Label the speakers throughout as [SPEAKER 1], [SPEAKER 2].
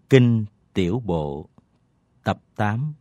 [SPEAKER 1] Kinh Tiểu Bộ Tập 8.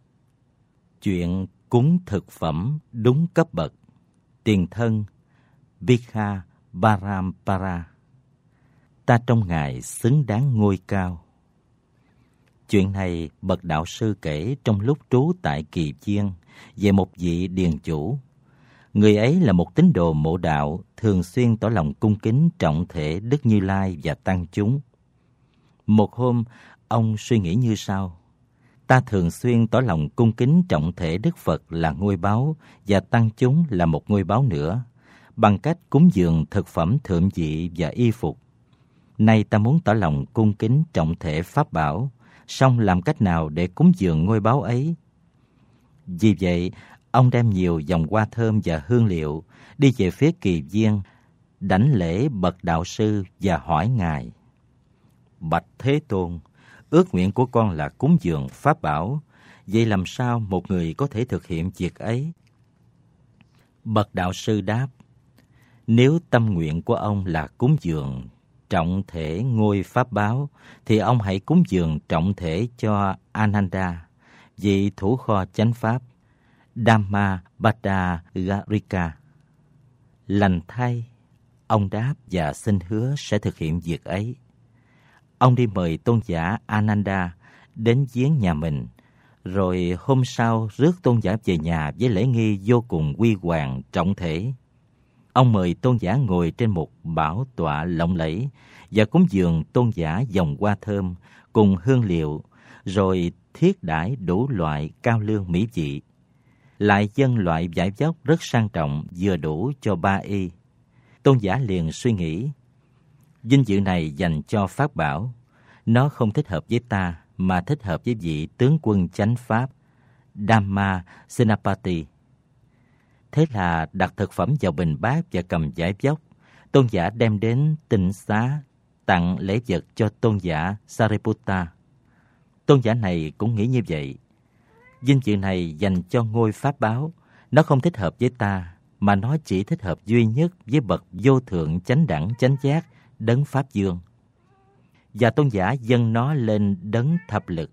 [SPEAKER 1] Chuyện cúng thực phẩm đúng cấp bậc. Tiền thân Vikha Parampara. Ta trong Ngài xứng đáng ngôi cao. Chuyện này bậc đạo sư kể trong lúc trú tại Kỳ Chiên về một vị điền chủ. Người ấy là một tín đồ mộ đạo, thường xuyên tỏ lòng cung kính trọng thể Đức Như Lai và tăng chúng. Một hôm, ông suy nghĩ như sau: ta thường xuyên tỏ lòng cung kính trọng thể Đức Phật là ngôi báu và tăng chúng là một ngôi báu nữa, bằng cách cúng dường thực phẩm thượng vị và y phục. Nay ta muốn tỏ lòng cung kính trọng thể Pháp Bảo, song làm cách nào để cúng dường ngôi báu ấy? Vì vậy, ông đem nhiều vòng hoa thơm và hương liệu đi về phía Kỳ Viên, đảnh lễ bậc đạo sư và hỏi Ngài: Bạch Thế Tôn, ước nguyện của con là cúng dường Pháp Bảo, vậy làm sao một người có thể thực hiện việc ấy? Bậc đạo sư đáp: nếu tâm nguyện của ông là cúng dường trọng thể ngôi Pháp Bảo, thì ông hãy cúng dường trọng thể cho Ananda, vị thủ kho chánh Pháp, Dhamma Bhattacharya. Lành thay, ông đáp và xin hứa sẽ thực hiện việc ấy. Ông đi mời tôn giả Ananda đến viếng nhà mình, rồi hôm sau rước tôn giả về nhà với lễ nghi vô cùng huy hoàng trọng thể. Ông mời tôn giả ngồi trên một bảo tọa lộng lẫy và cúng dường tôn giả vòng hoa thơm cùng hương liệu, rồi thiết đãi đủ loại cao lương mỹ vị. Lại dâng loại vải vóc rất sang trọng vừa đủ cho 3 y. Tôn giả liền suy nghĩ: vinh dự này dành cho Pháp Bảo, nó không thích hợp với ta, mà thích hợp với vị tướng quân chánh Pháp Dhamma Senapati. Thế là đặt thực phẩm vào bình bát và cầm vải vóc, tôn giả đem đến tịnh xá tặng lễ vật cho tôn giả Sariputta. Tôn giả này cũng nghĩ như vậy: vinh dự này dành cho ngôi Pháp Bảo, nó không thích hợp với ta, mà nó chỉ thích hợp duy nhất với bậc vô thượng chánh đẳng chánh giác đấng Pháp Dương. Và tôn giả dâng nó lên đấng thập lực.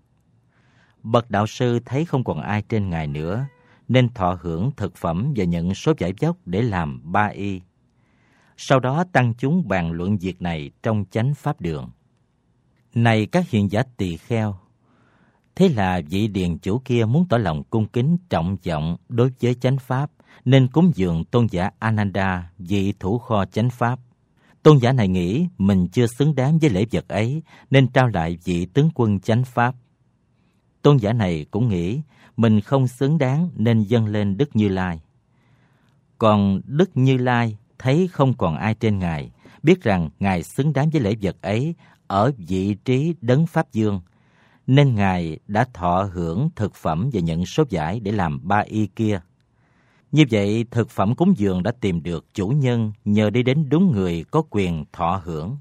[SPEAKER 1] Bậc đạo sư thấy không còn ai trên Ngài nữa, nên thọ hưởng thực phẩm và nhận số vải vóc để làm 3 y. Sau đó tăng chúng bàn luận việc này trong chánh Pháp đường. Này các hiền giả tỳ kheo! Thế là vị điền chủ kia muốn tỏ lòng cung kính trọng vọng đối với chánh Pháp, nên cúng dường tôn giả Ananda, vị thủ kho chánh Pháp. Tôn giả này nghĩ mình chưa xứng đáng với lễ vật ấy, nên trao lại vị tướng quân chánh Pháp. Tôn giả này cũng nghĩ mình không xứng đáng, nên dâng lên Đức Như Lai. Còn Đức Như Lai thấy không còn ai trên Ngài, biết rằng Ngài xứng đáng với lễ vật ấy ở vị trí đấng Pháp Dương, nên Ngài đã thọ hưởng thực phẩm và nhận số vải để làm 3 y kia. Như vậy, thực phẩm cúng dường đã tìm được chủ nhân nhờ đi đến đúng người có quyền thọ hưởng.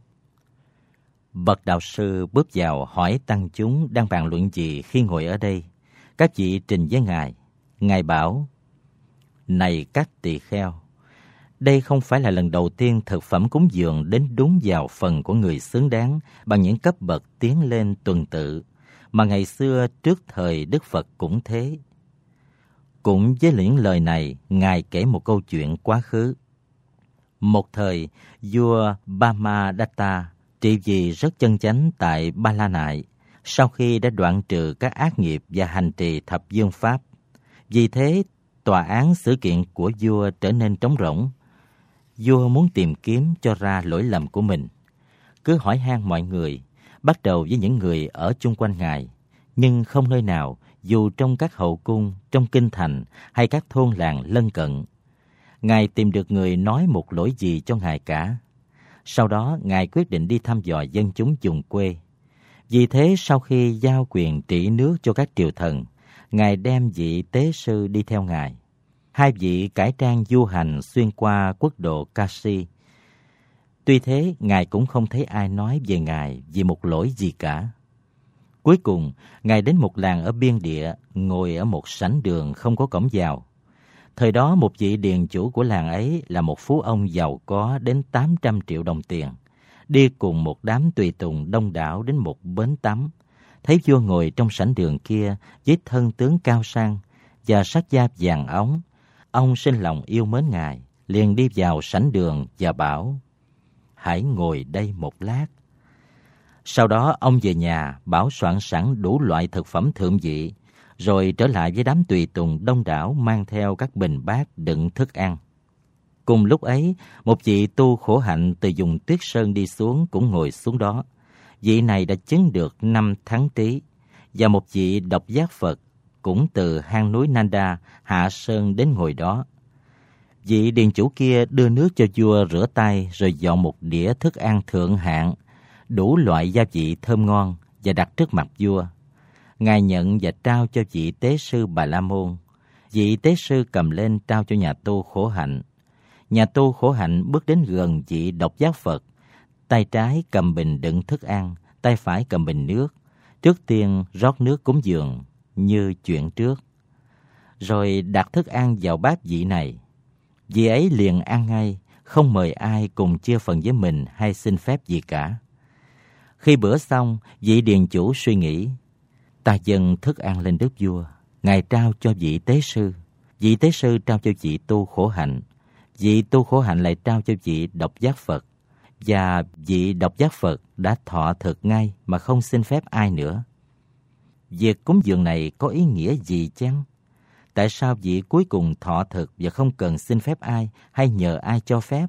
[SPEAKER 1] Bậc đạo sư bước vào hỏi tăng chúng đang bàn luận gì khi ngồi ở đây. Các vị trình với Ngài. Ngài bảo: này các tỳ kheo, đây không phải là lần đầu tiên thực phẩm cúng dường đến đúng vào phần của người xứng đáng bằng những cấp bậc tiến lên tuần tự, mà ngày xưa trước thời Đức Phật cũng thế. Cũng với những lời này, Ngài kể một câu chuyện quá khứ. Một thời, vua Brahmadatta trị vì rất chân chánh tại Ba La Nại, sau khi đã đoạn trừ các ác nghiệp và hành trì thập dương pháp. Vì thế, tòa án xử kiện của vua trở nên trống rỗng. Vua muốn tìm kiếm cho ra lỗi lầm của mình, cứ hỏi han mọi người, bắt đầu với những người ở chung quanh Ngài, nhưng không nơi nào, dù trong các hậu cung, trong kinh thành hay các thôn làng lân cận, Ngài tìm được người nói một lỗi gì cho Ngài cả. Sau đó, Ngài quyết định đi thăm dò dân chúng vùng quê. Vì thế, sau khi giao quyền trị nước cho các triều thần, Ngài đem vị tế sư đi theo Ngài. 2 vị cải trang du hành xuyên qua quốc độ Kashi. Tuy thế, Ngài cũng không thấy ai nói về Ngài vì một lỗi gì cả. Cuối cùng, Ngài đến một làng ở biên địa, ngồi ở một sảnh đường không có cổng vào. Thời đó, một vị điền chủ của làng ấy là một phú ông giàu có đến 800 triệu đồng tiền, đi cùng một đám tùy tùng đông đảo đến một bến tắm, thấy vua ngồi trong sảnh đường kia với thân tướng cao sang và sắc da vàng óng, ông sinh lòng yêu mến Ngài, liền đi vào sảnh đường và bảo: hãy ngồi đây một lát. Sau đó ông về nhà bảo soạn sẵn đủ loại thực phẩm thượng vị, rồi trở lại với đám tùy tùng đông đảo mang theo các bình bát đựng thức ăn. Cùng lúc ấy, một vị tu khổ hạnh từ vùng Tuyết Sơn đi xuống cũng ngồi xuống đó. Vị này đã chứng được 5 tháng Tý, và một vị độc giác Phật cũng từ hang núi Nanda hạ sơn đến ngồi đó. Vị điền chủ kia đưa nước cho vua rửa tay, rồi dọn một đĩa thức ăn thượng hạng, đủ loại gia vị thơm ngon và đặt trước mặt vua. Ngài nhận và trao cho vị tế sư Bà La Môn. Vị tế sư cầm lên trao cho nhà tu khổ hạnh. Nhà tu khổ hạnh bước đến gần vị độc giác Phật, tay trái cầm bình đựng thức ăn, tay phải cầm bình nước. Trước tiên rót nước cúng dường như chuyện trước, rồi đặt thức ăn vào bát vị này. Vị ấy liền ăn ngay, không mời ai cùng chia phần với mình hay xin phép gì cả. Khi bữa xong, vị điền chủ suy nghĩ: ta dâng thức ăn lên đức vua, Ngài trao cho vị tế sư, vị tế sư trao cho vị tu khổ hạnh, vị tu khổ hạnh lại trao cho vị độc giác Phật, và vị độc giác Phật đã thọ thực ngay mà không xin phép ai nữa. Việc cúng dường này có ý nghĩa gì chăng? Tại sao vị cuối cùng thọ thực và không cần xin phép ai hay nhờ ai cho phép?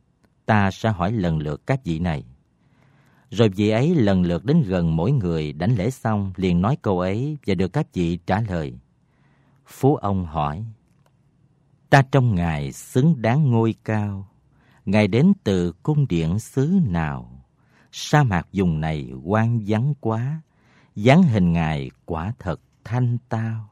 [SPEAKER 1] Ta sẽ hỏi lần lượt các vị này. Rồi vị ấy lần lượt đến gần mỗi người, đảnh lễ xong liền nói câu ấy và được các vị trả lời. Phú ông hỏi: ta trông Ngài xứng đáng ngôi cao, Ngài đến từ cung điện xứ nào? Sa mạc vùng này hoang vắng quá, dáng hình Ngài quả thật thanh tao.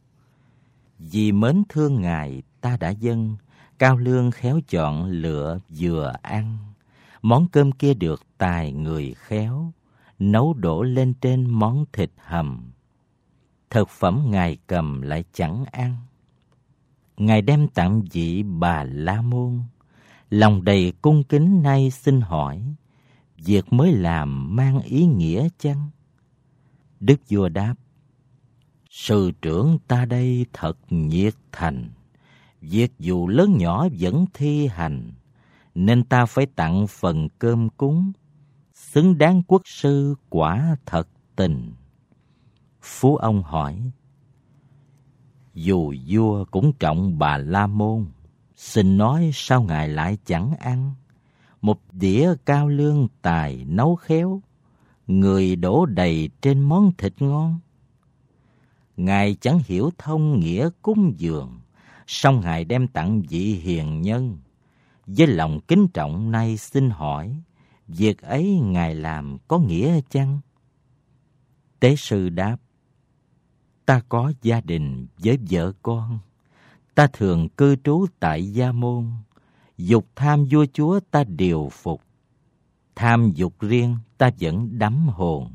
[SPEAKER 1] Vì mến thương Ngài ta đã dâng, cao lương khéo chọn lựa vừa ăn. Món cơm kia được tài người khéo, nấu đổ lên trên món thịt hầm. Thực phẩm Ngài cầm lại chẳng ăn. Ngài đem tặng vị Bà La Môn, lòng đầy cung kính nay xin hỏi, việc mới làm mang ý nghĩa chăng? Đức vua đáp: sư trưởng ta đây thật nhiệt thành, việc dù lớn nhỏ vẫn thi hành, nên ta phải tặng phần cơm cúng, xứng đáng quốc sư quả thật tình. Phú ông hỏi: dù vua cũng trọng Bà La Môn, xin nói sao Ngài lại chẳng ăn? Một đĩa cao lương tài nấu khéo, người đổ đầy trên món thịt ngon. Ngài chẳng hiểu thông nghĩa cúng dường, song Ngài đem tặng vị hiền nhân. Với lòng kính trọng nay xin hỏi, việc ấy Ngài làm có nghĩa chăng? Tế sư đáp: ta có gia đình với vợ con, ta thường cư trú tại gia môn. Dục tham vua chúa ta điều phục, tham dục riêng ta vẫn đắm hồn.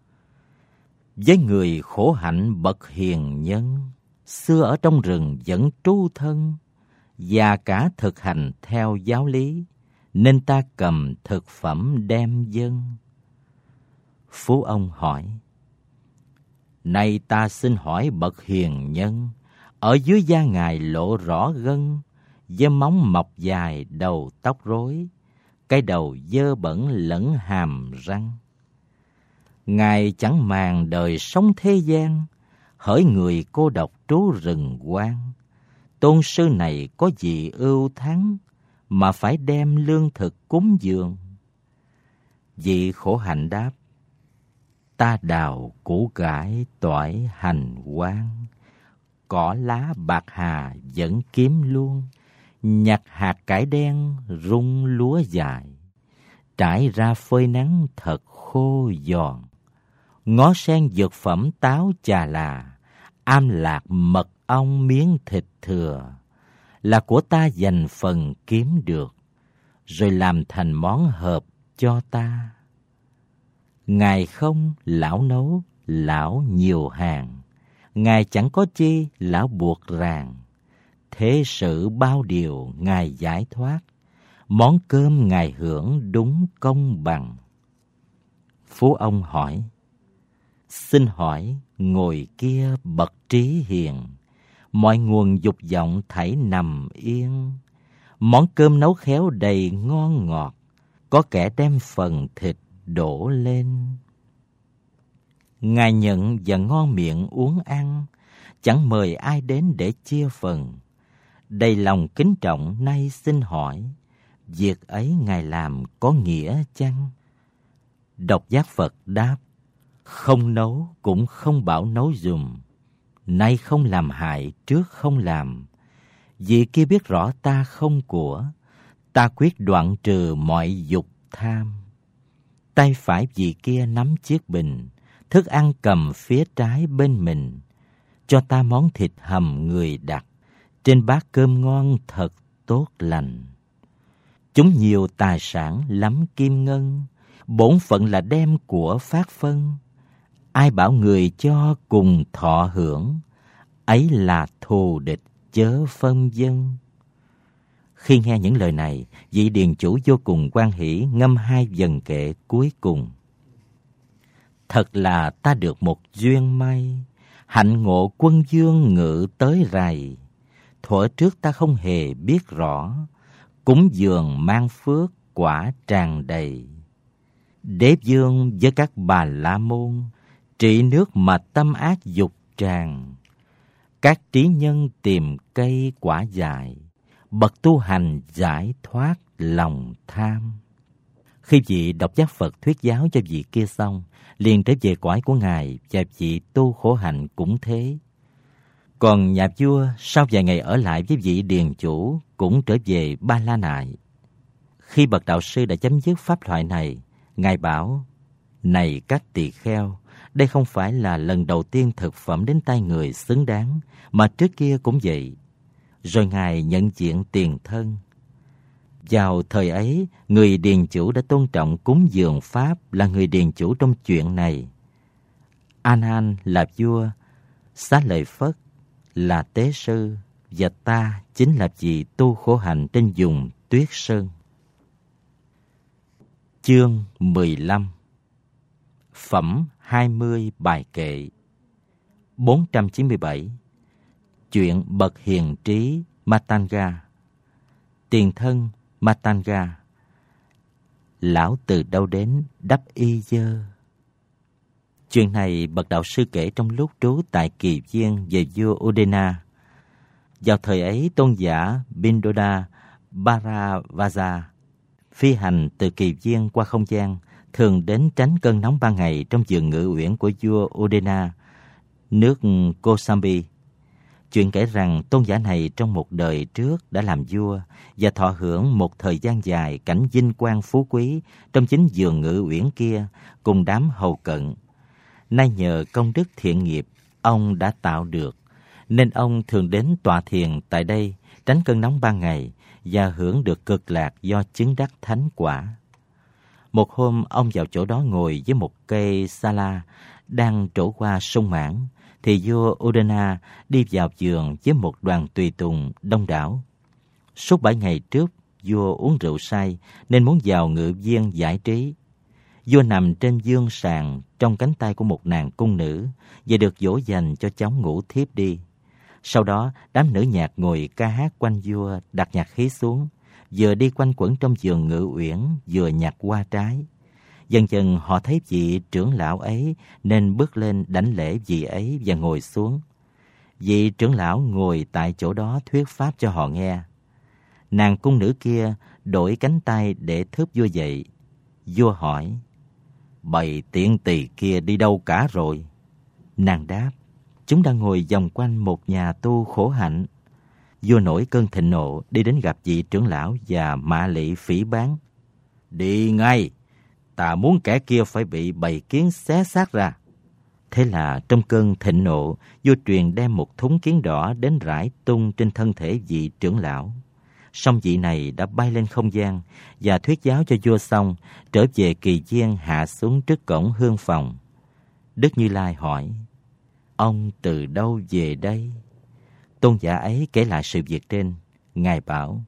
[SPEAKER 1] Với người khổ hạnh bậc hiền nhân, xưa ở trong rừng vẫn trú thân, và cả thực hành theo giáo lý, nên ta cầm thực phẩm đem dâng. Phú ông hỏi: nay ta xin hỏi bậc hiền nhân, ở dưới da Ngài lộ rõ gân, với móng mọc dài đầu tóc rối, cái đầu dơ bẩn lẫn hàm răng. Ngài chẳng màng đời sống thế gian, hỡi người cô độc trú rừng hoang. Tôn sư này có gì ưu thắng, mà phải đem lương thực cúng dường? Vị khổ hạnh đáp: ta đào củ cải tỏi hành hoa, cỏ lá bạc hà vẫn kiếm luôn. Nhặt hạt cải đen rung lúa dài, trải ra phơi nắng thật khô giòn. Ngó sen dược phẩm táo chà là, am lạc mật ong miếng thịt thừa, là của ta dành phần kiếm được, rồi làm thành món hợp cho ta. Ngài không, lão nấu, lão nhiều hàng. Ngài chẳng có chi, lão buộc ràng. Thế sự bao điều Ngài giải thoát, món cơm Ngài hưởng đúng công bằng. Phú ông hỏi: Xin hỏi ngồi kia bậc trí hiền, mọi nguồn dục vọng thảy nằm yên. Món cơm nấu khéo đầy ngon ngọt, có kẻ đem phần thịt đổ lên. Ngài nhận và ngon miệng uống ăn, chẳng mời ai đến để chia phần. Đầy lòng kính trọng nay xin hỏi, việc ấy Ngài làm có nghĩa chăng? Độc giác Phật đáp, không nấu cũng không bảo nấu dùm. Nay không làm hại trước không làm. Vì kia biết rõ ta không của, ta quyết đoạn trừ mọi dục tham. Tay phải vị kia nắm chiếc bình, thức ăn cầm phía trái bên mình. Cho ta món thịt hầm người đặt, trên bát cơm ngon thật tốt lành. Chúng nhiều tài sản lắm kim ngân, bổn phận là đem của phát phân. Ai bảo người cho cùng thọ hưởng, ấy là thù địch chớ phân dân. Khi nghe những lời này, vị điền chủ vô cùng hoan hỷ ngâm hai vần kệ cuối cùng. Thật là ta được một duyên may, hạnh ngộ quân vương ngự tới rày. Thuở trước ta không hề biết rõ, cúng dường mang phước quả tràn đầy. Đế vương với các bà la môn, trị nước mà tâm ác dục tràn. Các trí nhân tìm cây quả dại, bậc tu hành giải thoát lòng tham. Khi vị độc giác Phật thuyết giáo cho vị kia xong, liền trở về cõi của Ngài, và vị tu khổ hạnh cũng thế. Còn nhà vua sau vài ngày ở lại với vị điền chủ cũng trở về Ba La Nại. Khi bậc đạo sư đã chấm dứt pháp thoại này, Ngài bảo, này các tỳ kheo, đây không phải là lần đầu tiên thực phẩm đến tay người xứng đáng, mà trước kia cũng vậy. Rồi Ngài nhận diện tiền thân. Vào thời ấy, người điền chủ đã tôn trọng cúng dường Pháp là người điền chủ trong chuyện này. A Nan là vua, Xá Lợi Phất là tế sư, và ta chính là vị tu khổ hạnh trên vùng Tuyết Sơn. Chương 15. Phẩm 20 bài kệ. 497. Chuyện bậc hiền trí Matanga. Tiền thân Matanga. Lão từ đâu đến đắp y dơ. Chuyện này bậc đạo sư kể trong lúc trú tại Kỳ Viên về vua Udena. Vào thời ấy, tôn giả Bindoda Bharavaja phi hành từ Kỳ Viên qua không gian, thường đến tránh cơn nóng ban ngày trong vườn ngự uyển của vua Udena, nước Kosambi. Chuyện kể rằng tôn giả này trong một đời trước đã làm vua và thọ hưởng một thời gian dài cảnh vinh quang phú quý trong chính vườn ngự uyển kia cùng đám hầu cận. Nay nhờ công đức thiện nghiệp ông đã tạo được, nên ông thường đến tọa thiền tại đây tránh cơn nóng ban ngày và hưởng được cực lạc do chứng đắc thánh quả. Một hôm ông vào chỗ đó ngồi với một cây sa la đang trổ qua sông Mãn, thì vua Udena đi vào vườn với một đoàn tùy tùng đông đảo. Suốt 7 ngày trước, vua uống rượu say nên muốn vào ngự viên giải trí. Vua nằm trên giường sàn trong cánh tay của một nàng cung nữ và được dỗ dành cho cháu ngủ thiếp đi. Sau đó, đám nữ nhạc ngồi ca hát quanh vua, đặt nhạc khí xuống, vừa đi quanh quẩn trong vườn ngự uyển, vừa nhặt hoa trái. Dần dần họ thấy vị trưởng lão ấy nên bước lên đảnh lễ vị ấy và ngồi xuống. Vị trưởng lão ngồi tại chỗ đó thuyết pháp cho họ nghe. Nàng cung nữ kia đổi cánh tay để thớp vua dậy. Vua hỏi, bầy tiện tỳ kia đi đâu cả rồi? Nàng đáp, chúng đang ngồi vòng quanh một nhà tu khổ hạnh. Vua nổi cơn thịnh nộ, đi đến gặp vị trưởng lão và mạ lị phỉ báng. Đi ngay, ta muốn kẻ kia phải bị bầy kiến xé xác ra. Thế là trong cơn thịnh nộ, vua truyền đem một thúng kiến đỏ đến rải tung trên thân thể vị trưởng lão. Song vị này đã bay lên không gian và thuyết giáo cho vua xong, trở về Kỳ Viên hạ xuống trước cổng hương phòng. Đức Như Lai hỏi, ông từ đâu về đây? Tôn giả ấy kể lại sự việc trên. Ngài bảo,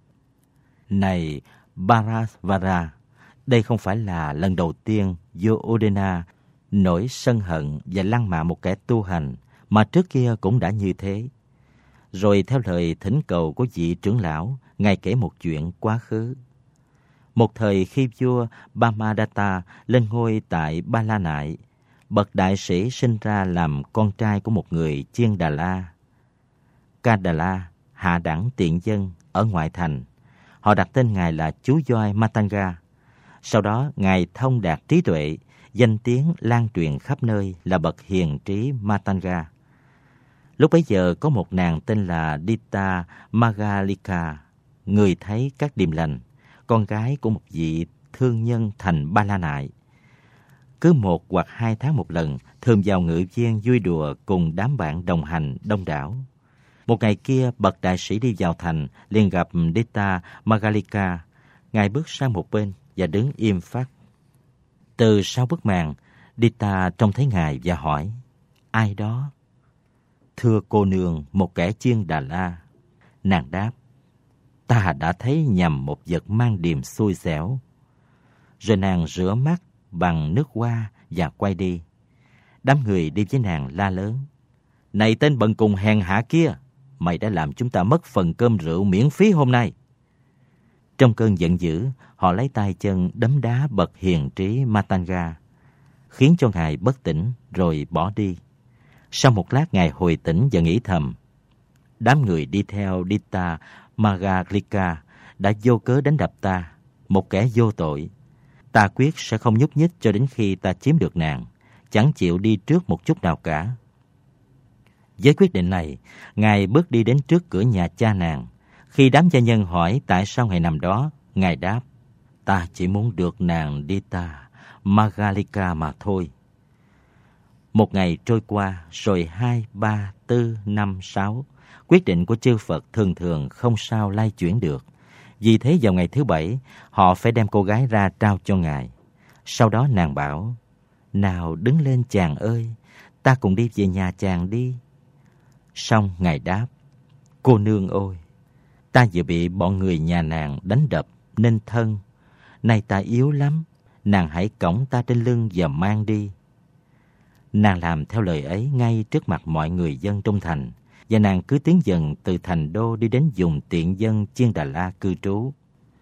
[SPEAKER 1] này Bharavara, đây không phải là lần đầu tiên vua Udena nỗi sân hận và lăng mạ một kẻ tu hành mà trước kia cũng đã như thế. Rồi theo lời thỉnh cầu của vị trưởng lão, Ngài kể một chuyện quá khứ. Một thời khi vua Brahmadatta lên ngôi tại Ba La Nại, bậc đại sĩ sinh ra làm con trai của một người Chiên Đà La. Ca Đà La, hạ đẳng tiện dân ở ngoại thành. Họ đặt tên Ngài là chú voi Matanga. Sau đó Ngài thông đạt trí tuệ, danh tiếng lan truyền khắp nơi là bậc hiền trí Matanga. Lúc bấy giờ có một nàng tên là Dita Magalika, người thấy các điềm lành, con gái của một vị thương nhân thành Ba La Nại. Cứ 1 hoặc 2 tháng một lần, thường vào ngự viên vui đùa cùng đám bạn đồng hành đông đảo. Một ngày kia, bậc đại sĩ đi vào thành, liền gặp Dita Magalika. Ngài bước sang một bên và đứng im phắt. Từ sau bức màn, Dita trông thấy Ngài và hỏi, ai đó? Thưa cô nương, một kẻ Chiên Đà La. Nàng đáp, ta đã thấy nhầm một vật mang điềm xui xẻo. Rồi nàng rửa mắt bằng nước hoa và quay đi. Đám người đi với nàng la lớn, này tên bần cùng hèn hạ kia, mày đã làm chúng ta mất phần cơm rượu miễn phí hôm nay. Trong cơn giận dữ, họ lấy tay chân đấm đá bậc hiền trí Matanga, khiến cho Ngài bất tỉnh rồi bỏ đi. Sau một lát Ngài hồi tỉnh và nghĩ thầm, đám người đi theo Dita Magalika đã vô cớ đánh đập ta, một kẻ vô tội. Ta quyết sẽ không nhúc nhích cho đến khi ta chiếm được nàng, chẳng chịu đi trước một chút nào cả. Với quyết định này, Ngài bước đi đến trước cửa nhà cha nàng. Khi đám gia nhân hỏi tại sao Ngài nằm đó, Ngài đáp, ta chỉ muốn được nàng Dita Magalika mà thôi. Một ngày trôi qua, rồi 2, 3, 4, 5, 6. Quyết định của chư Phật thường thường không sao lay chuyển được. Vì thế vào ngày thứ 7, họ phải đem cô gái ra trao cho Ngài. Sau đó nàng bảo, nào đứng lên chàng ơi, ta cùng đi về nhà chàng đi. Xong Ngài đáp, cô nương ơi, ta vừa bị bọn người nhà nàng đánh đập nên thân. Nay ta yếu lắm, nàng hãy cõng ta trên lưng và mang đi. Nàng làm theo lời ấy ngay trước mặt mọi người dân trong thành, và nàng cứ tiến dần từ thành đô đi đến vùng tiện dân Chiên Đà La cư trú.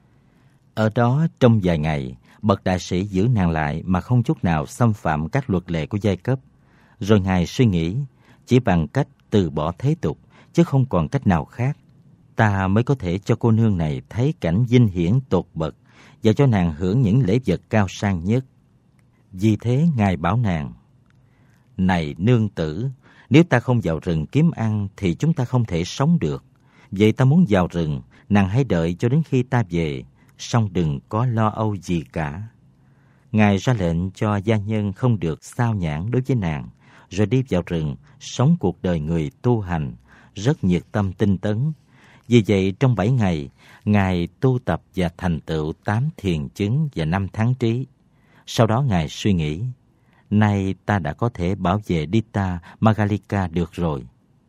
[SPEAKER 1] Ở đó trong vài ngày, bậc đại sĩ giữ nàng lại mà không chút nào xâm phạm các luật lệ của giai cấp. Rồi Ngài suy nghĩ, chỉ bằng cách từ bỏ thế tục, chứ không còn cách nào khác, ta mới có thể cho cô nương này thấy cảnh vinh hiển tột bậc và cho nàng hưởng những lễ vật cao sang nhất. Vì thế Ngài bảo nàng, này nương tử, nếu ta không vào rừng kiếm ăn thì chúng ta không thể sống được. Vậy ta muốn vào rừng, nàng hãy đợi cho đến khi ta về, song đừng có lo âu gì cả. Ngài ra lệnh cho gia nhân không được xao nhãng đối với nàng, rồi đi vào rừng, sống cuộc đời người tu hành, rất nhiệt tâm tinh tấn. Vì vậy trong 7 ngày, Ngài tu tập và thành tựu 8 thiền chứng và 5 thắng trí. Sau đó Ngài suy nghĩ, nay ta đã có thể bảo vệ Dita Magalika được rồi.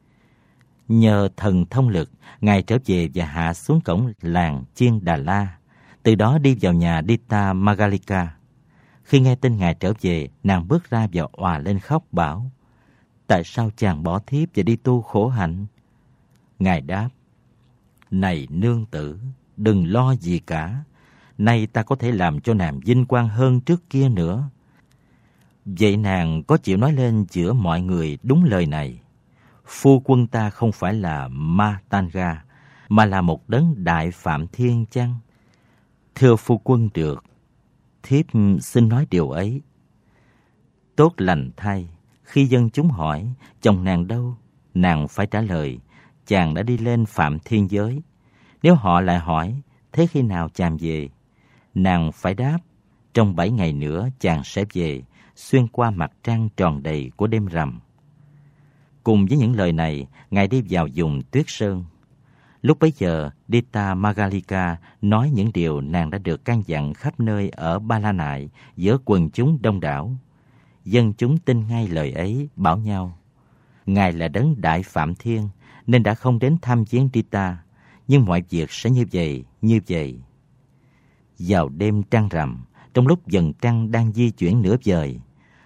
[SPEAKER 1] Nhờ thần thông lực, Ngài trở về và hạ xuống cổng làng Chiên Đà La, từ đó đi vào nhà Dita Magalika. Khi nghe tin Ngài trở về, nàng bước ra và òa lên khóc bảo, tại sao chàng bỏ thiếp và đi tu khổ hạnh? Ngài đáp, này nương tử, đừng lo gì cả. Nay ta có thể làm cho nàng vinh quang hơn trước kia nữa. Vậy nàng có chịu nói lên giữa mọi người đúng lời này? Phu quân ta không phải là Matanga, mà là một đấng đại phạm thiên chăng? Thưa phu quân được, thiếp xin nói điều ấy. Tốt lành thay, khi dân chúng hỏi, chồng nàng đâu? Nàng phải trả lời, chàng đã đi lên phạm thiên giới. Nếu họ lại hỏi, thế khi nào chàng về? Nàng phải đáp, trong 7 ngày nữa chàng sẽ về, xuyên qua mặt trăng tròn đầy của đêm rằm. Cùng với những lời này, Ngài đi vào vùng tuyết sơn. Lúc bấy giờ, Dita Magalika nói những điều nàng đã được căn dặn khắp nơi ở Ba La Nại giữa quần chúng đông đảo. Dân chúng tin ngay lời ấy, bảo nhau, Ngài là đấng đại phạm thiên, nên đã không đến thăm viếng Dita, nhưng mọi việc sẽ như vậy, như vậy. Vào đêm trăng rằm, trong lúc dần trăng đang di chuyển nửa vời,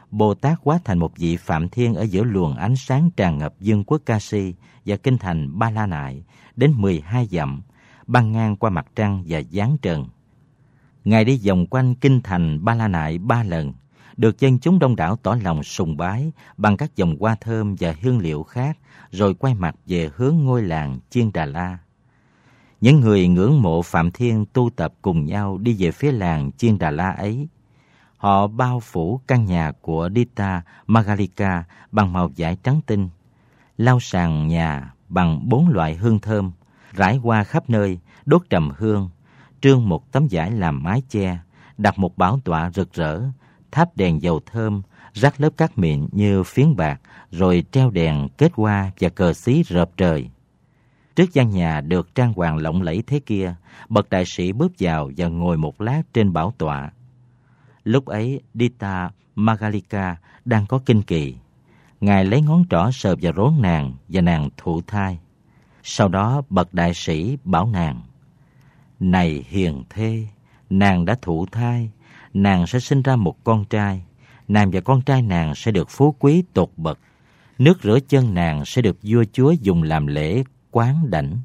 [SPEAKER 1] Bồ Tát hóa thành một vị Phạm Thiên ở giữa luồng ánh sáng tràn ngập vương quốc Kashi và kinh thành Ba La Nại đến 12 dặm, băng ngang qua mặt trăng và giáng trần. Ngài đi vòng quanh kinh thành Ba La Nại 3 lần, được dân chúng đông đảo tỏ lòng sùng bái bằng các vòng hoa thơm và hương liệu khác, rồi quay mặt về hướng ngôi làng Chiên Đà La. Những người ngưỡng mộ Phạm Thiên tu tập cùng nhau đi về phía làng Chiên Đà La ấy. Họ bao phủ căn nhà của Dita Magalika bằng màu vải trắng tinh, lau sàn nhà bằng 4 loại hương thơm, rải hoa khắp nơi, đốt trầm hương, trương một tấm vải làm mái che, đặt một bảo tọa rực rỡ, thắp đèn dầu thơm, rắc lớp cát mịn như phiến bạc, rồi treo đèn kết hoa và cờ xí rợp trời. Trước gian nhà được trang hoàng lộng lẫy thế kia, bậc đại sĩ bước vào và ngồi một lát trên bảo tọa. Lúc ấy, Dita Magalika đang có kinh kỳ. Ngài lấy ngón trỏ sờ vào rốn nàng và nàng thụ thai. Sau đó bậc đại sĩ bảo nàng: "Này hiền thê, nàng đã thụ thai, nàng sẽ sinh ra một con trai. Nàng và con trai nàng sẽ được phú quý tột bậc. Nước rửa chân nàng sẽ được vua chúa dùng làm lễ quán đảnh,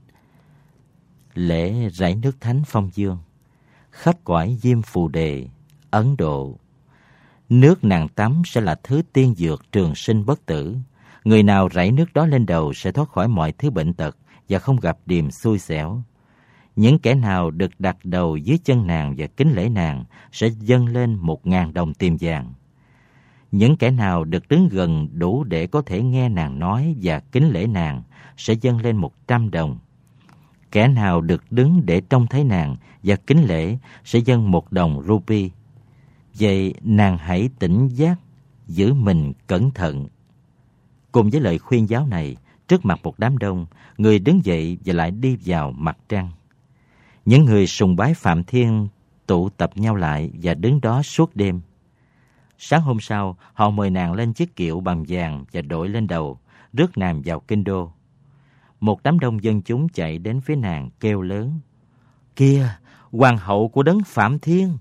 [SPEAKER 1] lễ rải nước thánh phong dương, khắp cõi Diêm Phù Đề, Ấn Độ. Nước nàng tắm sẽ là thứ tiên dược trường sinh bất tử. Người nào rải nước đó lên đầu sẽ thoát khỏi mọi thứ bệnh tật và không gặp điềm xui xẻo. Những kẻ nào được đặt đầu dưới chân nàng và kính lễ nàng sẽ dâng lên 1.000 đồng tiền vàng. Những kẻ nào được đứng gần đủ để có thể nghe nàng nói và kính lễ nàng sẽ dâng lên 100 đồng. Kẻ nào được đứng để trông thấy nàng và kính lễ sẽ dâng 1 đồng rupee. Vậy nàng hãy tỉnh giác, giữ mình cẩn thận." Cùng với lời khuyên giáo này, trước mặt một đám đông, người đứng dậy và lại đi vào mặt trăng. Những người sùng bái Phạm Thiên tụ tập nhau lại và đứng đó suốt đêm. Sáng hôm sau, họ mời nàng lên chiếc kiệu bằng vàng và đội lên đầu, rước nàng vào kinh đô. Một đám đông dân chúng chạy đến phía nàng kêu lớn: "Kìa, hoàng hậu của đấng Phạm Thiên!"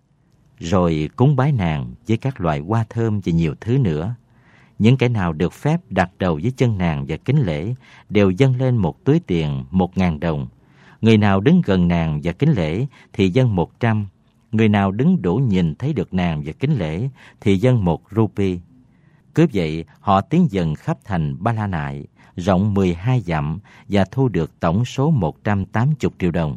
[SPEAKER 1] Rồi cúng bái nàng với các loại hoa thơm và nhiều thứ nữa. Những kẻ nào được phép đặt đầu dưới chân nàng và kính lễ đều dâng lên một túi tiền 1.000 đồng. Người nào đứng gần nàng và kính lễ thì dâng 100. Người nào đứng đủ nhìn thấy được nàng và kính lễ thì dâng 1 rupee. Cứ vậy, họ tiến dần khắp thành Ba La Nại, rộng 12 dặm và thu được tổng số 180 triệu đồng.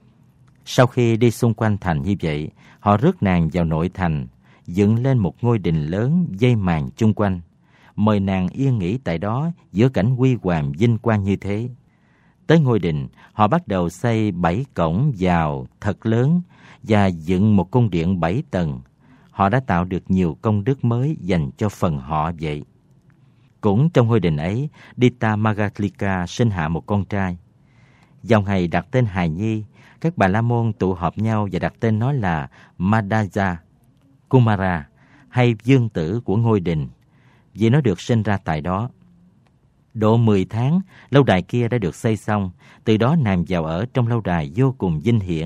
[SPEAKER 1] Sau khi đi xung quanh thành như vậy, họ rước nàng vào nội thành, dựng lên một ngôi đình lớn dây màn chung quanh, mời nàng yên nghỉ tại đó giữa cảnh huy hoàng vinh quang như thế. Tới ngôi đình, họ bắt đầu xây 7 cổng vào thật lớn và dựng một cung điện 7 tầng. Họ đã tạo được nhiều công đức mới dành cho phần họ vậy. Cũng trong ngôi đình ấy, Dita Magalika sinh hạ một con trai. Vào ngày đặt tên hài nhi, các Bà La Môn tụ họp nhau và đặt tên nó là Madhya Kumara, hay vương tử của ngôi đình, vì nó được sinh ra tại đó. Độ 10 tháng, lâu đài kia đã được xây xong. Từ đó nàng vào ở trong lâu đài vô cùng vinh hiển,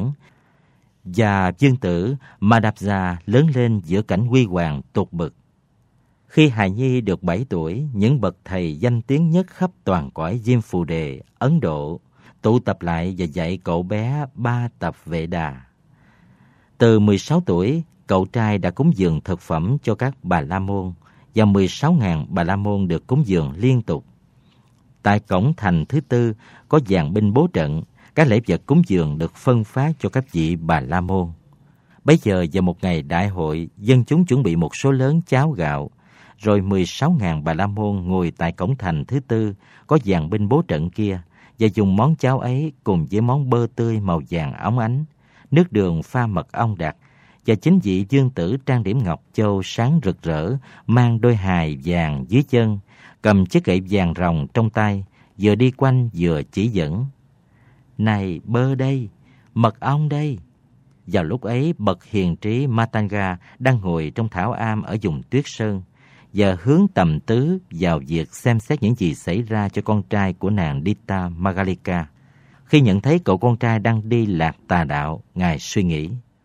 [SPEAKER 1] và vương tử Madhya lớn lên giữa cảnh huy hoàng tột bậc. Khi hài nhi được 7 tuổi, những bậc thầy danh tiếng nhất khắp toàn cõi Diêm Phù Đề, Ấn Độ, tụ tập lại và dạy cậu bé 3 tập Vệ Đà. Từ 16 tuổi, cậu trai đã cúng dường thực phẩm cho các Bà La Môn, và 16.000 Bà La Môn được cúng dường liên tục. Tại cổng thành thứ tư có dàn binh bố trận, các lễ vật cúng dường được phân phát cho các vị Bà La Môn. Bấy giờ vào một ngày đại hội, dân chúng chuẩn bị một số lớn cháo gạo, rồi 16.000 Bà La Môn ngồi tại cổng thành thứ tư có dàn binh bố trận kia và dùng món cháo ấy cùng với món bơ tươi màu vàng óng ánh, nước đường pha mật ong đặc, và chính vị vương tử trang điểm ngọc châu sáng rực rỡ, mang đôi hài vàng dưới chân, cầm chiếc gậy vàng ròng trong tay, vừa đi quanh vừa chỉ dẫn: "Này, bơ đây, mật ong đây." Vào lúc ấy, bậc hiền trí Matanga đang ngồi trong thảo am ở vùng Tuyết Sơn và hướng tầm tứ vào việc xem xét những gì xảy ra cho con trai của nàng Dita Magalika. Khi nhận thấy cậu con trai đang đi lạc tà đạo, ngài suy nghĩ: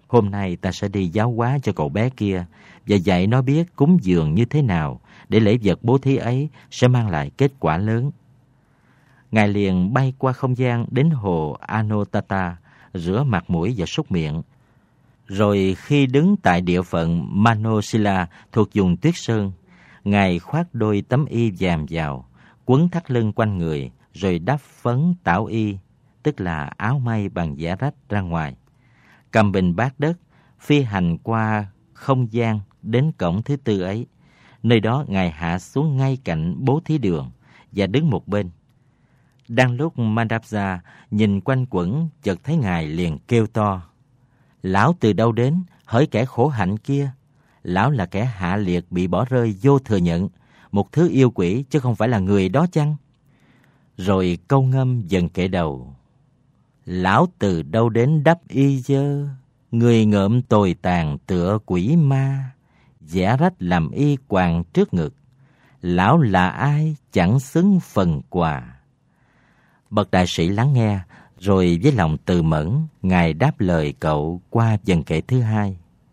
[SPEAKER 1] Hôm nay ta sẽ đi giáo hóa cho cậu bé kia và dạy nó biết cúng dường như thế nào để lễ vật bố thí ấy sẽ mang lại kết quả lớn. Ngài liền bay qua không gian đến hồ Anotata, rửa mặt mũi và súc miệng. Rồi khi đứng tại địa phận Manosila thuộc vùng Tuyết Sơn, Ngài khoác đôi tấm y vàng vào, quấn thắt lưng quanh người, rồi đắp phấn tảo y, tức là áo may bằng vải rách ra ngoài. Cầm bình bát đất, phi hành qua không gian đến cổng thứ tư ấy. Nơi đó Ngài hạ xuống ngay cạnh bố thí đường và đứng một bên. Đang lúc Mandapja nhìn quanh quẩn, chợt thấy Ngài liền kêu to: "Lão từ đâu đến, hỡi kẻ khổ hạnh kia? Lão là kẻ hạ liệt bị bỏ rơi vô thừa nhận, một thứ yêu quỷ chứ không phải là người đó chăng?" Rồi câu ngâm dần kể đầu: "Lão từ đâu đến đắp y dơ, người ngợm tồi tàn tựa quỷ ma, vẽ rách làm y quàng trước ngực. Lão là ai chẳng xứng phần quà." Bậc đại sĩ lắng nghe, rồi với lòng từ mẫn, Ngài đáp lời cậu qua dần kệ thứ hai: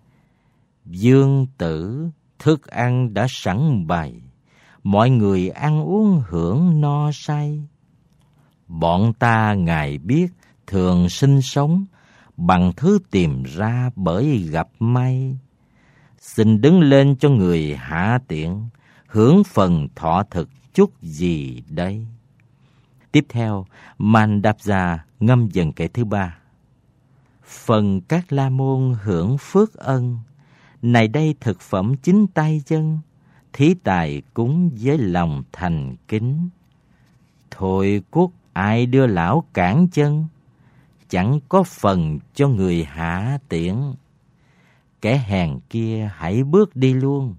[SPEAKER 1] "Dương tử, thức ăn đã sẵn bày, mọi người ăn uống hưởng no say. Bọn ta Ngài biết thường sinh sống bằng thứ tìm ra bởi gặp may. Xin đứng lên cho người hạ tiện, hưởng phần thọ thực chút gì đây?" Tiếp theo, Mandapja ngâm dần kệ thứ ba: "Phần các la môn hưởng phước ân, này đây thực phẩm chính tay chân, thí tài cúng với lòng thành kính. Thôi cốt ai đưa lão cản chân, chẳng có phần cho người hạ tiện. Kẻ hèn kia hãy bước đi luôn."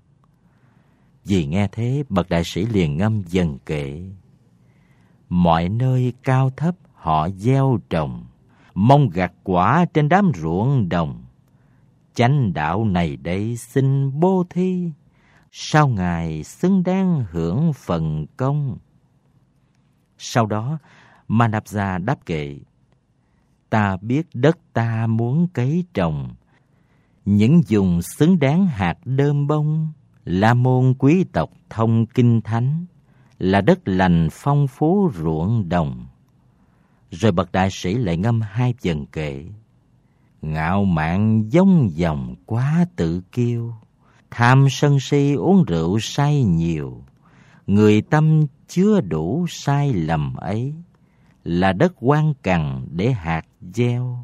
[SPEAKER 1] Vì nghe thế, bậc đại sĩ liền ngâm dần kệ: "Mọi nơi cao thấp họ gieo trồng, mong gặt quả trên đám ruộng đồng. Chánh đạo này đây xin bố thí, sao Ngài xứng đáng hưởng phần công?" Sau đó, Mandapja đáp kệ: "Ta biết đất ta muốn cấy trồng, những vùng xứng đáng hạt đơm bông, la môn quý tộc thông kinh thánh, là đất lành phong phú ruộng đồng." Rồi bậc đại sĩ lại ngâm hai dần kệ: "Ngạo mạn giống dòng quá tự kiêu, tham sân si uống rượu say nhiều. Người tâm chứa đủ sai lầm ấy, là đất quan cằn để hạt gieo.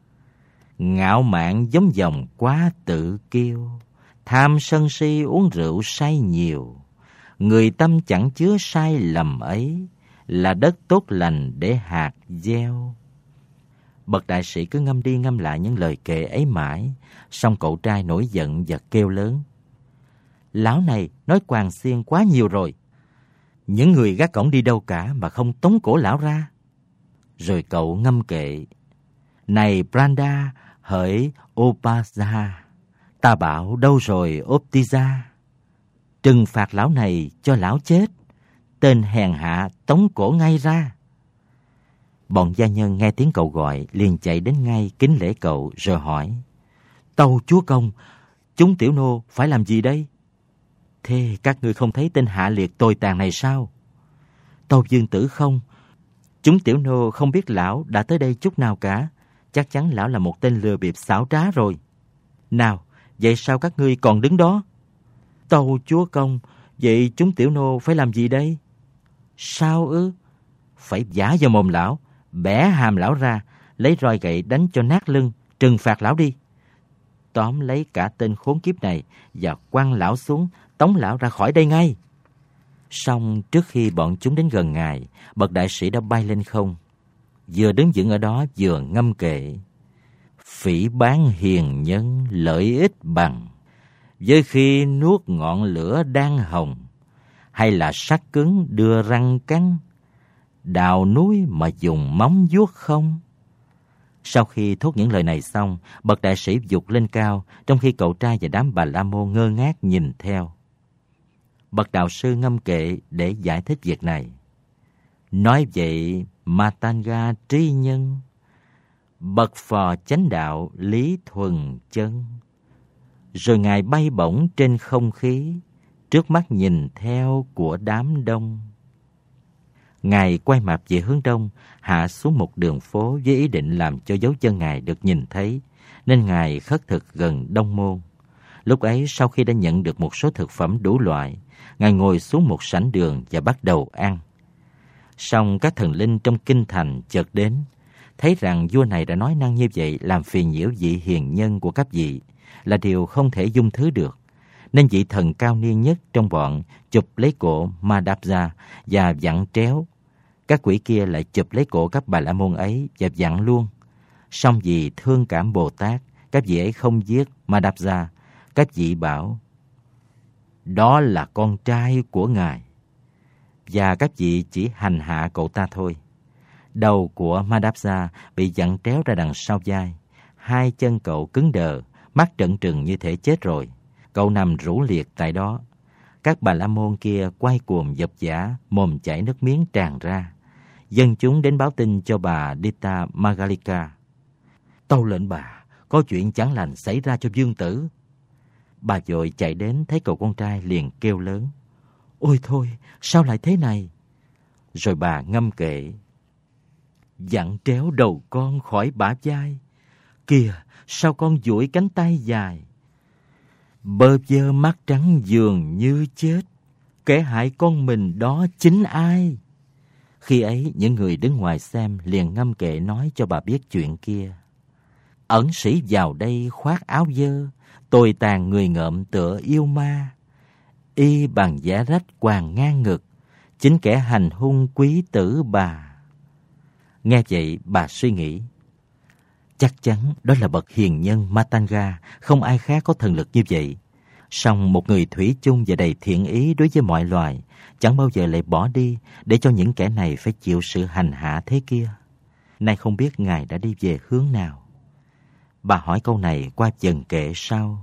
[SPEAKER 1] Ngạo mạn giống dòng quá tự kiêu, tham sân si uống rượu say nhiều. Người tâm chẳng chứa sai lầm ấy, là đất tốt lành để hạt gieo." Bậc đại sĩ cứ ngâm đi ngâm lại những lời kệ ấy mãi, xong cậu trai nổi giận và kêu lớn: "Lão này nói quàng xiên quá nhiều rồi. Những người gác cổng đi đâu cả mà không tống cổ lão ra." Rồi cậu ngâm kệ: "Này Branda, hỡi Opaja, ta bảo đâu rồi Optiza? Trừng phạt lão này cho lão chết, tên hèn hạ tống cổ ngay ra." Bọn gia nhân nghe tiếng cậu gọi liền chạy đến ngay kính lễ cậu rồi hỏi: "Tâu chúa công, chúng tiểu nô phải làm gì đây?" "Thế các ngươi không thấy tên hạ liệt tồi tàn này sao?" "Tâu dương tử không, chúng tiểu nô không biết lão đã tới đây chút nào cả. Chắc chắn lão là một tên lừa bịp xảo trá rồi. Nào, vậy sao các ngươi còn đứng đó?" "Tâu chúa công, vậy chúng tiểu nô phải làm gì đây?" "Sao ư?" "Phải vả vào mồm lão, bẻ hàm lão ra, lấy roi gậy đánh cho nát lưng, trừng phạt lão đi. Tóm lấy cả tên khốn kiếp này và quăng lão xuống, tống lão ra khỏi đây ngay." Xong trước khi bọn chúng đến gần Ngài, bậc đại sĩ đã bay lên không, vừa đứng vững ở đó vừa ngâm kệ: "Phỉ báng hiền nhân lợi ích bằng, với khi nuốt ngọn lửa đang hồng, hay là sắt cứng đưa răng cắn, đào núi mà dùng móng vuốt không?" Sau khi thốt những lời này xong, bậc đại sĩ vụt lên cao, trong khi cậu trai và đám bà la môn ngơ ngác nhìn theo. Bậc đạo sư ngâm kệ để giải thích việc này: "Nói vậy Matanga trí nhân, bậc phò chánh đạo Lý Thuần Chân. Rồi Ngài bay bổng trên không khí, trước mắt nhìn theo của đám đông. Ngài quay mặt về hướng đông, hạ xuống một đường phố với ý định làm cho dấu chân Ngài được nhìn thấy, nên Ngài khất thực gần Đông Môn. Lúc ấy, sau khi đã nhận được một số thực phẩm đủ loại, Ngài ngồi xuống một sảnh đường và bắt đầu ăn. Song các thần linh trong kinh thành chợt đến, thấy rằng vua này đã nói năng như vậy làm phiền nhiễu vị hiền nhân của các vị, là điều không thể dung thứ được. Nên vị thần cao niên nhất trong bọn chụp lấy cổ Madhava và vặn tréo. Các quỷ kia lại chụp lấy cổ các Bà La Môn ấy và vặn luôn. Song vì thương cảm Bồ Tát, các vị ấy không giết Madhava. Các vị bảo, đó là con trai của Ngài. Và các vị chỉ hành hạ cậu ta thôi. Đầu của Madhava bị vặn tréo ra đằng sau vai. Hai chân cậu cứng đờ, mắt trợn trừng như thể chết rồi. Cậu nằm rũ liệt tại đó. Các Bà La Môn kia quay cuồng dập dã, mồm chảy nước miếng tràn ra. Dân chúng đến báo tin cho bà Dita Magalika. Tâu lệnh bà, có chuyện chẳng lành xảy ra cho vương tử. Bà vội chạy đến thấy cậu con trai liền kêu lớn, ôi thôi, sao lại thế này? Rồi bà ngâm kệ, vặn tréo đầu con khỏi bả vai. Kìa, sao con duỗi cánh tay dài. Bơ vơ mắt trắng dường như chết. Kẻ hại con mình đó chính ai? Khi ấy, những người đứng ngoài xem liền ngâm kệ nói cho bà biết chuyện kia. Ẩn sĩ vào đây khoác áo dơ, tồi tàn người ngợm tựa yêu ma. Y bằng giả rách quàng ngang ngực, chính kẻ hành hung quý tử bà. Nghe vậy, bà suy nghĩ, chắc chắn đó là bậc hiền nhân Matanga, không ai khác có thần lực như vậy. Song một người thủy chung và đầy thiện ý đối với mọi loài, chẳng bao giờ lại bỏ đi để cho những kẻ này phải chịu sự hành hạ thế kia. Nay không biết Ngài đã đi về hướng nào. Bà hỏi câu này qua dần kệ sau.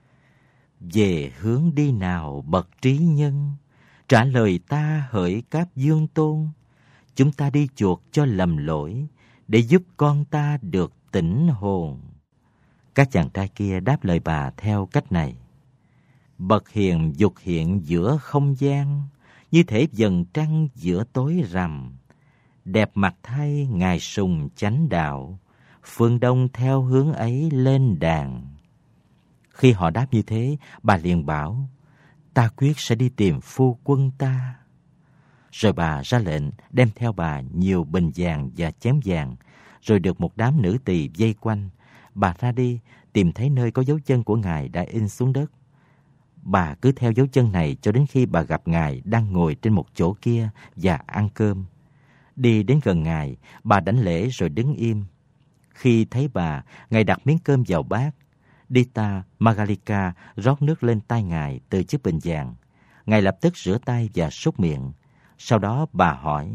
[SPEAKER 1] Về hướng đi nào bậc trí nhân? Trả lời ta hỡi Cáp Dương Tôn. Chúng ta đi chuộc cho lầm lỗi, để giúp con ta được tỉnh hồn. Các chàng trai kia đáp lời bà theo cách này. Bậc hiền dục hiện giữa không gian, như thể dần trăng giữa tối rằm. Đẹp mặt thay Ngài sùng chánh đạo, phương đông theo hướng ấy lên đàn. Khi họ đáp như thế, bà liền bảo, ta quyết sẽ đi tìm phu quân ta. Rồi bà ra lệnh đem theo bà nhiều bình vàng và chén vàng, rồi được một đám nữ tỳ vây quanh. Bà ra đi, tìm thấy nơi có dấu chân của Ngài đã in xuống đất. Bà cứ theo dấu chân này cho đến khi bà gặp Ngài đang ngồi trên một chỗ kia và ăn cơm. Đi đến gần Ngài, bà đảnh lễ rồi đứng im. Khi thấy bà, Ngài đặt miếng cơm vào bát. Dita Magalika rót nước lên tay Ngài từ chiếc bình vàng. Ngài lập tức rửa tay và súc miệng. Sau đó bà hỏi,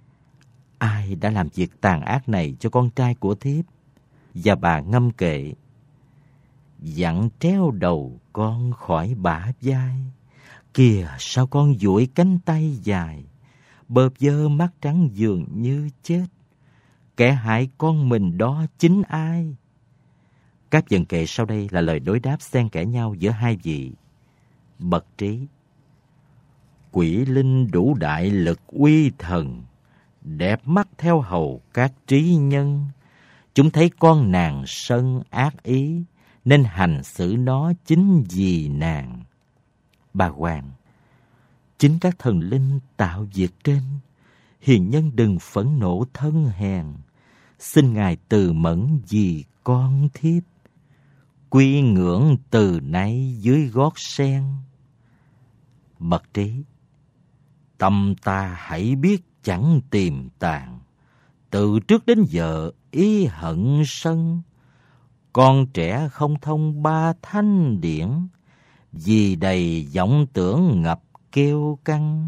[SPEAKER 1] ai đã làm việc tàn ác này cho con trai của thiếp? Và bà ngâm kệ, vặn tréo đầu con khỏi bả vai. Kìa, sao con duỗi cánh tay dài, bơ vơ mắt trắng dường như chết. Kẻ hại con mình đó chính ai? Các dần kệ sau đây là lời đối đáp xen kẽ nhau giữa hai vị. Bậc trí, quỷ linh đủ đại lực uy thần, đẹp mắt theo hầu các trí nhân. Chúng thấy con nàng sân ác ý, nên hành xử nó chính vì nàng. Bà Hoàng, chính các thần linh tạo việc trên. Hiền nhân đừng phẫn nộ thân hèn, xin Ngài từ mẫn vì con thiếp. Quy ngưỡng từ nay dưới gót sen. Bậc trí, tâm ta hãy biết chẳng tìm tàn, từ trước đến giờ ý hận sân. Con trẻ không thông ba thanh điển, vì đầy vọng tưởng ngập kêu căng.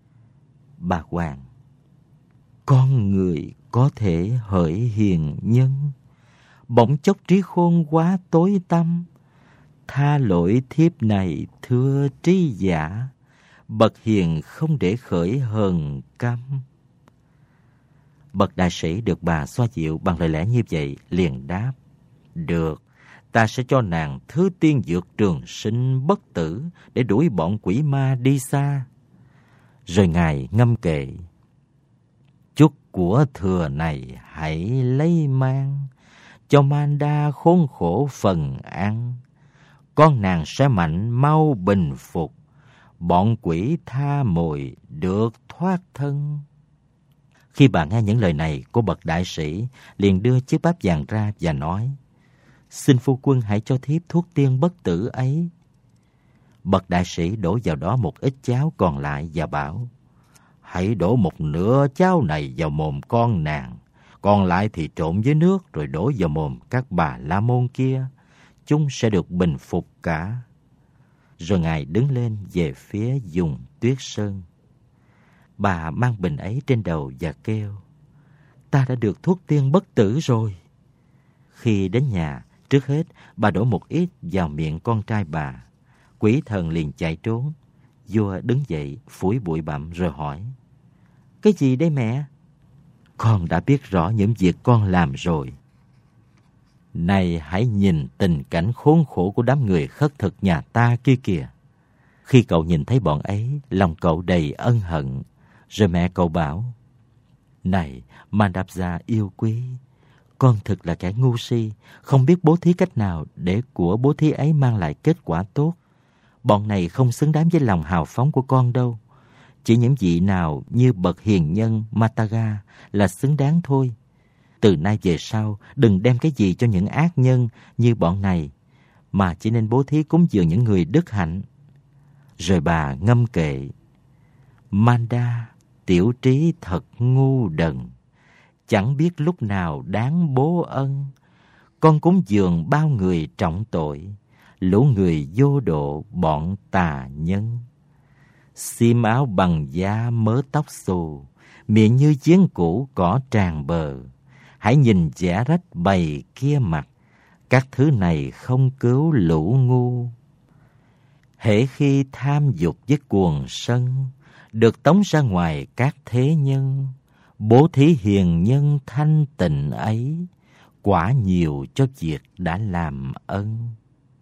[SPEAKER 1] Bà Hoàng, con người có thể hỡi hiền nhân, bỗng chốc trí khôn quá tối tăm. Tha lỗi thiếp này thưa trí giả, bậc hiền không để khởi hờn căm. Bậc đại sĩ được bà xoa dịu bằng lời lẽ như vậy, liền đáp: được, ta sẽ cho nàng thứ tiên dược trường sinh bất tử để đuổi bọn quỷ ma đi xa. Rồi Ngài ngâm kệ: chút của thừa này hãy lấy mang, cho Manda khốn khổ phần ăn. Con nàng sẽ mạnh mau bình phục, bọn quỷ tha mồi được thoát thân. Khi bà nghe những lời này của bậc đại sĩ, liền đưa chiếc báp vàng ra và nói: xin phu quân hãy cho thiếp thuốc tiên bất tử ấy. Bậc đại sĩ đổ vào đó một ít cháo còn lại và bảo: hãy đổ một nửa cháo này vào mồm con nàng, còn lại thì trộn với nước rồi đổ vào mồm các bà la môn kia, chúng sẽ được bình phục cả. Rồi Ngài đứng lên về phía vùng Tuyết Sơn. Bà mang bình ấy trên đầu và kêu: ta đã được thuốc tiên bất tử rồi. Khi đến nhà, trước hết bà đổ một ít vào miệng con trai bà. Quỷ thần liền chạy trốn. Vua đứng dậy phủi bụi bặm rồi hỏi: cái gì đây mẹ? Con đã biết rõ những việc con làm rồi. Này hãy nhìn tình cảnh khốn khổ của đám người khất thực nhà ta kia kìa. Khi cậu nhìn thấy bọn ấy, lòng cậu đầy ân hận. Rồi mẹ cậu bảo: này Mandapza yêu quý, con thực là kẻ ngu si, không biết bố thí cách nào để của bố thí ấy mang lại kết quả tốt. Bọn này không xứng đáng với lòng hào phóng của con đâu. Chỉ những vị nào như bậc hiền nhân Mataga là xứng đáng thôi. Từ nay về sau, đừng đem cái gì cho những ác nhân như bọn này, mà chỉ nên bố thí cúng dường những người đức hạnh. Rồi bà ngâm kệ: Manda, tiểu trí thật ngu đần, chẳng biết lúc nào đáng bố ân. Con cúng dường bao người trọng tội, lũ người vô độ bọn tà nhân. Xiêm áo bằng da mớ tóc xù, miệng như chiến cũ cỏ tràn bờ. Hãy nhìn giả rách bầy kia mặt, các thứ này không cứu lũ ngu. Hễ khi tham dục với cuồng sân, được tống ra ngoài các thế nhân. Bố thí hiền nhân thanh tịnh ấy, quả nhiều cho việc đã làm ân.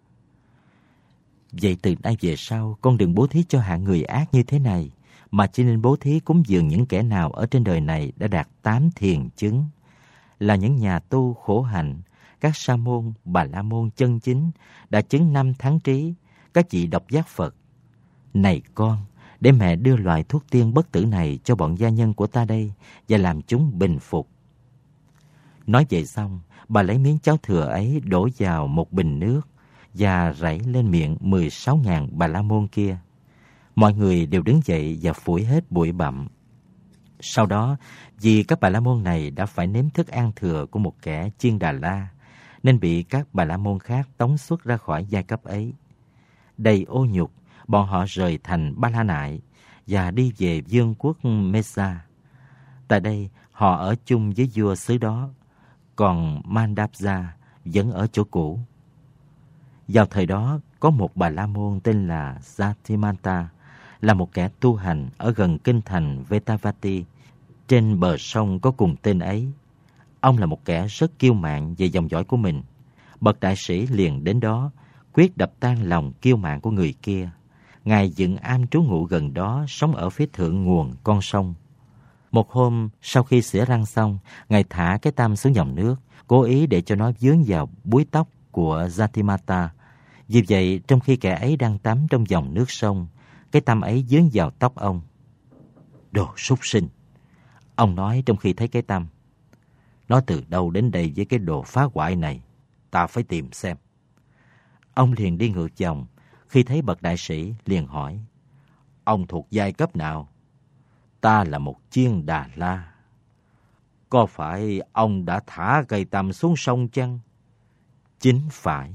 [SPEAKER 1] Vậy từ nay về sau, con đừng bố thí cho hạng người ác như thế này, mà chỉ nên bố thí cúng dường những kẻ nào ở trên đời này đã đạt 8 thiền chứng, là những nhà tu khổ hạnh, các sa môn, bà la môn chân chính, đã chứng 5 thắng trí, các vị độc giác Phật. Này con, để mẹ đưa loại thuốc tiên bất tử này cho bọn gia nhân của ta đây, và làm chúng bình phục. Nói vậy xong, bà lấy miếng cháo thừa ấy đổ vào một bình nước, và rảy lên miệng 16.000 bà la môn kia. Mọi người đều đứng dậy và phủi hết bụi bặm. Sau đó, vì các bà la môn này đã phải nếm thức ăn thừa của một kẻ Chiên Đà La, nên bị các bà la môn khác tống xuất ra khỏi giai cấp ấy. Đầy ô nhục, bọn họ rời thành Ba La Nại và đi về vương quốc Mesa. Tại đây, họ ở chung với vua xứ đó, còn Mandapza vẫn ở chỗ cũ. Vào thời đó, có một bà la môn tên là Satimanta, là một kẻ tu hành ở gần kinh thành Vetavati, trên bờ sông có cùng tên ấy. Ông là một kẻ rất kiêu mạn về dòng dõi của mình. Bậc đại sĩ liền đến đó, quyết đập tan lòng kiêu mạn của người kia. Ngài dựng am trú ngụ gần đó, sống ở phía thượng nguồn con sông. Một hôm, sau khi xỉa răng xong, Ngài thả cái tam xuống dòng nước, cố ý để cho nó vướng vào búi tóc của Satimata. Vì vậy, trong khi kẻ ấy đang tắm trong dòng nước sông, cái tăm ấy vướng vào tóc ông. Đồ súc sinh! Ông nói trong khi thấy cái tăm. Nó từ đâu đến đây với cái đồ phá hoại này? Ta phải tìm xem. Ông liền đi ngược dòng. Khi thấy bậc đại sĩ, liền hỏi: ông thuộc giai cấp nào? Ta là một Chiên Đà La. Có phải ông đã thả cây tăm xuống sông chăng? Chính phải.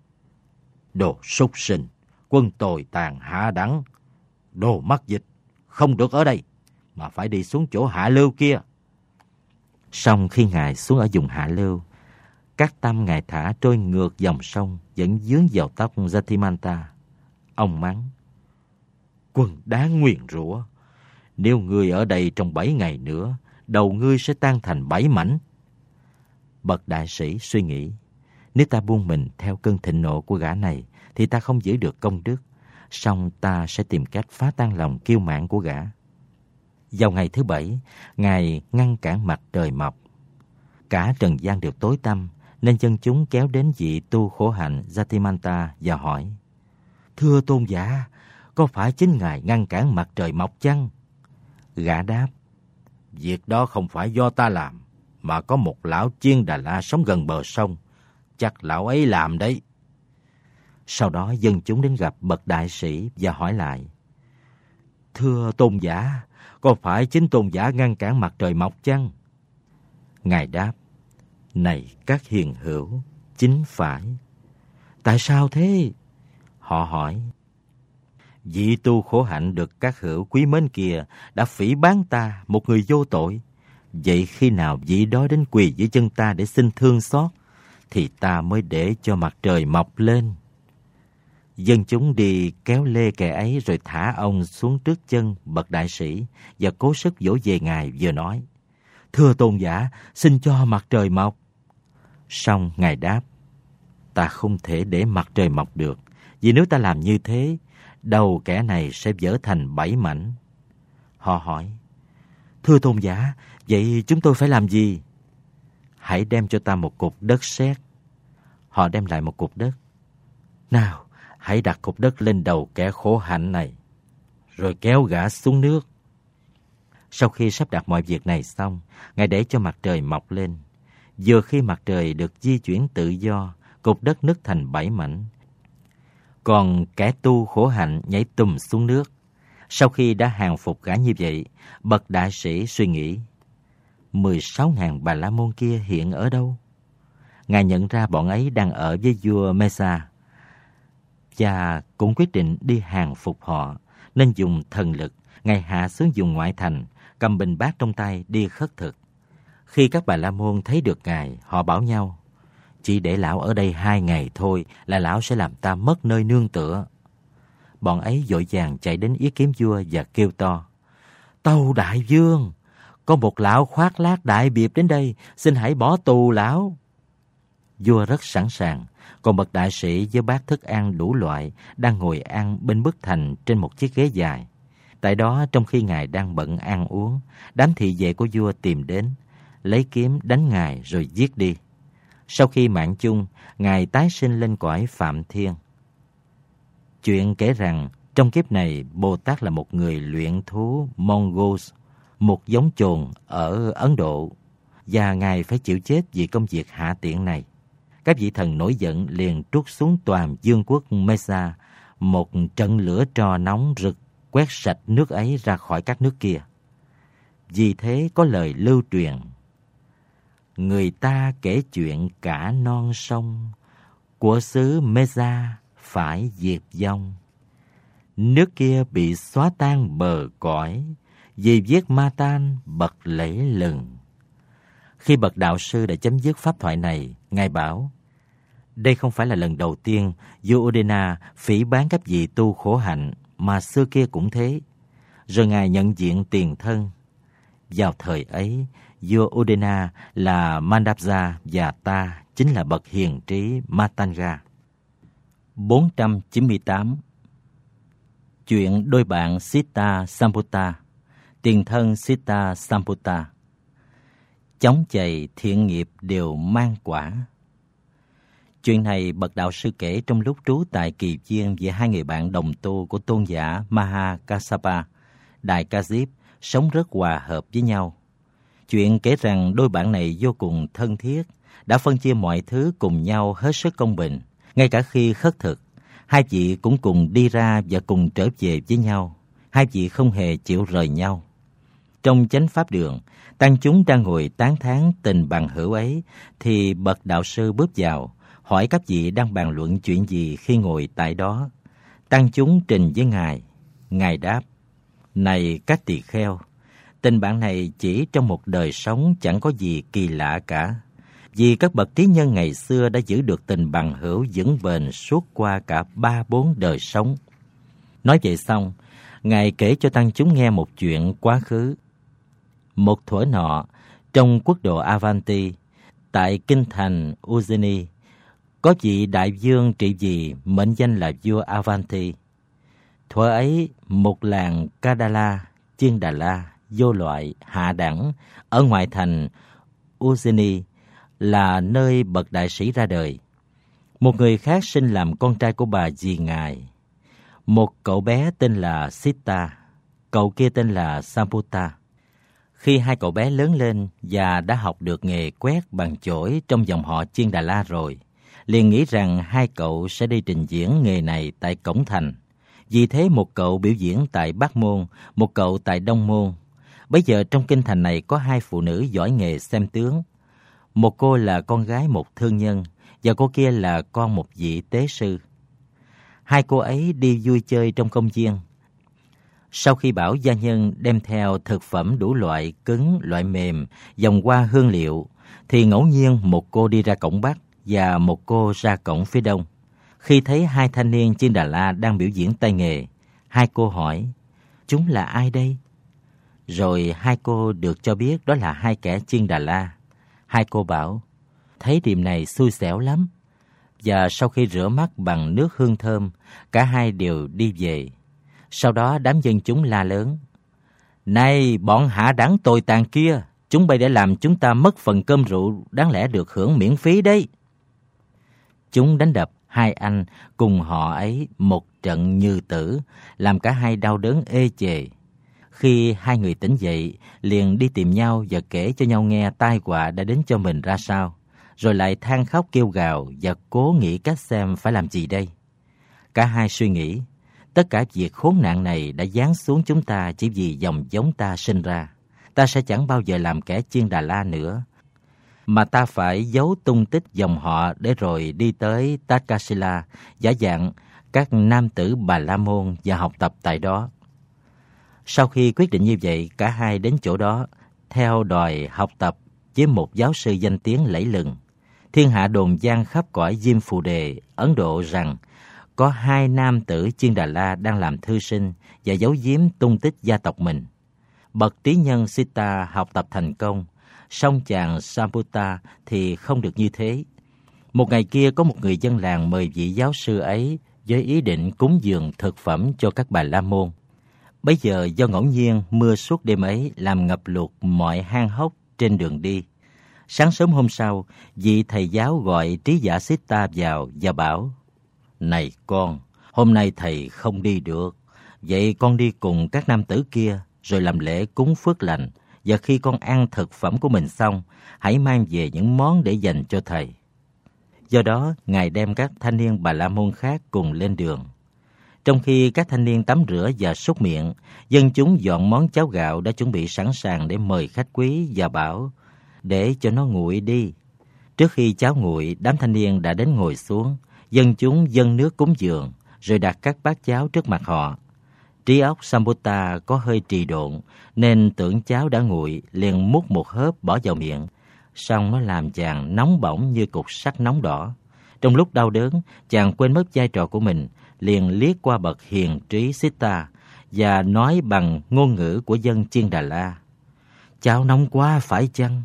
[SPEAKER 1] Đồ súc sinh, quân tồi tàn hạ đẳng, đồ mắc dịch, không được ở đây, mà phải đi xuống chỗ hạ lưu kia. Song khi Ngài xuống ở vùng hạ lưu, các tăm Ngài thả trôi ngược dòng sông, vẫn dướng vào tóc Satimanta. Ông mắng: quân đáng nguyền rủa, nếu người ở đây trong 7 ngày nữa đầu ngươi sẽ tan thành 7 mảnh. Bậc đại sĩ suy nghĩ, nếu ta buông mình theo cơn thịnh nộ của gã này, thì ta không giữ được công đức, song ta sẽ tìm cách phá tan lòng kiêu mạn của gã. Vào ngày thứ 7, Ngài ngăn cản mặt trời mọc. Cả trần gian đều tối tăm, nên dân chúng kéo đến vị tu khổ hạnh Jatimanta và hỏi: Thưa tôn giả, có phải chính Ngài ngăn cản mặt trời mọc chăng? Gã đáp: Việc đó không phải do ta làm, mà có một lão Chiên Đà La sống gần bờ sông, chắc lão ấy làm đấy. Sau đó dân chúng đến gặp bậc đại sĩ và hỏi lại: Thưa tôn giả, có phải chính tôn giả ngăn cản mặt trời mọc chăng? Ngài đáp: Này các hiền hữu, chính phải. Tại sao thế? Họ hỏi. Vị tu khổ hạnh được các hữu quý mến kia đã phỉ báng ta, một người vô tội. Vậy khi nào vị đó đến quỳ dưới chân ta để xin thương xót, thì ta mới để cho mặt trời mọc lên. Dân chúng đi kéo lê kẻ ấy rồi thả ông xuống trước chân bậc đại sĩ và cố sức vỗ về Ngài, vừa nói: Thưa tôn giả, xin cho mặt trời mọc. Song Ngài đáp: Ta không thể để mặt trời mọc được, vì nếu ta làm như thế, đầu kẻ này sẽ vỡ thành 7 mảnh. Họ hỏi: Thưa tôn giả, vậy chúng tôi phải làm gì? Hãy đem cho ta một cục đất sét. Họ đem lại một cục đất. Nào, hãy đặt cục đất lên đầu kẻ khổ hạnh này, rồi kéo gã xuống nước. Sau khi sắp đặt mọi việc này xong, Ngài để cho mặt trời mọc lên. Vừa khi mặt trời được di chuyển tự do, cục đất nứt thành 7 mảnh. Còn kẻ tu khổ hạnh nhảy tùm xuống nước. Sau khi đã hàng phục gã như vậy, bậc đại sĩ suy nghĩ: 16.000 Bà La Môn kia hiện ở đâu? Ngài nhận ra bọn ấy đang ở với vua Mesa, và cũng quyết định đi hàng phục họ, nên dùng thần lực. Ngài hạ xuống vùng ngoại thành, cầm bình bát trong tay đi khất thực. Khi các Bà La Môn thấy được Ngài, họ bảo nhau: Chỉ để lão ở đây 2 ngày thôi là lão sẽ làm ta mất nơi nương tựa. Bọn ấy vội vàng chạy đến yết kiếm vua và kêu to: Tâu đại vương, có một lão khoác lác đại biệp đến đây, xin hãy bỏ tù lão. Vua rất sẵn sàng, còn bậc đại sĩ với bát thức ăn đủ loại đang ngồi ăn bên bức thành trên một chiếc ghế dài. Tại đó, trong khi Ngài đang bận ăn uống, đám thị vệ của vua tìm đến, lấy kiếm đánh Ngài rồi giết đi. Sau khi mạng chung, Ngài tái sinh lên cõi Phạm Thiên. Chuyện kể rằng, trong kiếp này, Bồ Tát là một người luyện thú Mongols, một giống chồn ở Ấn Độ, và Ngài phải chịu chết vì công việc hạ tiện này. Các vị thần nổi giận liền trút xuống toàn vương quốc Mesa một trận lửa tro nóng rực, quét sạch nước ấy ra khỏi các nước kia. Vì thế có lời lưu truyền: Người ta kể chuyện cả non sông, của xứ Mesa phải diệt vong. Nước kia bị xóa tan bờ cõi, vì viết ma tan bậc lẫy lừng. Khi bậc đạo sư đã chấm dứt pháp thoại này, Ngài bảo: Đây không phải là lần đầu tiên vua Udena phỉ báng các vị tu khổ hạnh, mà xưa kia cũng thế. Rồi Ngài nhận diện tiền thân. Vào thời ấy, vua Udena là Mandapja và ta chính là bậc hiền trí Matanga. 498. Chuyện đôi bạn Siddha Samputta, tiền thân Siddha Samputta. Chóng chày thiện nghiệp đều mang quả. Chuyện này bậc đạo sư kể trong lúc trú tại Kỳ Viên về 2 người bạn đồng tu của tôn giả Mahakassapa, Đại Ca Diếp, sống rất hòa hợp với nhau. Chuyện kể rằng đôi bạn này vô cùng thân thiết, đã phân chia mọi thứ cùng nhau hết sức công bình. Ngay cả khi khất thực, hai vị cũng cùng đi ra và cùng trở về với nhau. Hai vị không hề chịu rời nhau. Trong chánh pháp đường, tăng chúng đang ngồi tán thán tình bằng hữu ấy, thì bậc đạo sư bước vào, hỏi các vị đang bàn luận chuyện gì khi ngồi tại đó. Tăng chúng trình với Ngài. Ngài đáp: Này các tỳ kheo, tình bạn này chỉ trong một đời sống chẳng có gì kỳ lạ cả. Vì các bậc trí nhân ngày xưa đã giữ được tình bằng hữu vững bền suốt qua cả 3-4 đời sống. Nói vậy xong, Ngài kể cho tăng chúng nghe một chuyện quá khứ. một thuở nọ, trong quốc độ Avanti, tại kinh thành Ujjaini, có vị đại vương trị vì mệnh danh là vua Avanti. Thuở ấy, một làng Kadala, Chiên Đà La, vô loại, hạ đẳng, ở ngoại thành Ujjaini là nơi bậc đại sĩ ra đời. Một người khác sinh làm con trai của bà dì ngài. Một cậu bé tên là Sita, cậu kia tên là Samputa. Khi hai cậu bé lớn lên và đã học được nghề quét bằng chổi trong dòng họ Chiên Đà La rồi, liền nghĩ rằng hai cậu sẽ đi trình diễn nghề này tại cổng thành. Vì thế một cậu biểu diễn tại Bắc Môn, một cậu tại Đông Môn. Bây giờ trong kinh thành này có hai phụ nữ giỏi nghề xem tướng. Một cô là con gái một thương nhân, và cô kia là con một vị tế sư. Hai cô ấy đi vui chơi trong công viên. Sau khi bảo gia nhân đem theo thực phẩm đủ loại cứng, loại mềm, vòng hoa hương liệu, thì ngẫu nhiên một cô đi ra cổng Bắc và một cô ra cổng phía Đông. Khi thấy hai thanh niên Chiên Đà La đang biểu diễn tay nghề, hai cô hỏi, chúng là ai đây? Rồi hai cô được cho biết đó là hai kẻ Chiên Đà La. Hai cô bảo, thấy điềm này xui xẻo lắm. Và sau khi rửa mắt bằng nước hương thơm, cả hai đều đi về. Sau đó đám dân chúng la lớn, này bọn hạ đẳng tồi tàn kia, chúng bay để làm chúng ta mất phần cơm rượu đáng lẽ được hưởng miễn phí đấy. Chúng đánh đập hai anh cùng họ ấy một trận như tử, làm cả hai đau đớn ê chề. Khi hai người tỉnh dậy, liền đi tìm nhau và kể cho nhau nghe tai họa đã đến cho mình ra sao, rồi lại than khóc kêu gào và cố nghĩ cách xem phải làm gì đây. Cả hai suy nghĩ, tất cả việc khốn nạn này đã giáng xuống chúng ta chỉ vì dòng giống ta sinh ra. Ta sẽ chẳng bao giờ làm kẻ Chiên Đà La nữa, mà ta phải giấu tung tích dòng họ để rồi đi tới Takasila, giả dạng các nam tử Bà La Môn và học tập tại đó. Sau khi quyết định như vậy, cả hai đến chỗ đó, theo đòi học tập với một giáo sư danh tiếng lẫy lừng. Thiên hạ đồn vang khắp cõi Diêm Phù Đề, Ấn Độ rằng có hai nam tử Chiên Đà La đang làm thư sinh và giấu giếm tung tích gia tộc mình. Bậc trí nhân Sita học tập thành công, song chàng Samputa thì không được như thế. Một ngày kia có một người dân làng mời vị giáo sư ấy với ý định cúng dường thực phẩm cho các Bà La Môn. Bấy giờ do ngẫu nhiên mưa suốt đêm ấy làm ngập lụt mọi hang hốc trên đường đi. Sáng sớm hôm sau, vị thầy giáo gọi trí giả Sita vào và bảo, này con, hôm nay thầy không đi được. Vậy con đi cùng các nam tử kia rồi làm lễ cúng phước lành. Và khi con ăn thực phẩm của mình xong, hãy mang về những món để dành cho thầy. Do đó, Ngài đem các thanh niên Bà La Môn khác cùng lên đường. Trong khi các thanh niên tắm rửa và súc miệng, dân chúng dọn món cháo gạo đã chuẩn bị sẵn sàng để mời khách quý và bảo, để cho nó nguội đi. Trước khi cháo nguội, đám thanh niên đã đến ngồi xuống, dân chúng dâng nước cúng dường, rồi đặt các bát cháo trước mặt họ. Trí óc Samputa có hơi trì độn, nên tưởng cháo đã nguội, liền múc một hớp bỏ vào miệng. Xong nó làm chàng nóng bỏng như cục sắt nóng đỏ. Trong lúc đau đớn, chàng quên mất vai trò của mình, liền liếc qua bậc hiền trí Sita và nói bằng ngôn ngữ của dân Chiên Đà La, cháo nóng quá phải chăng?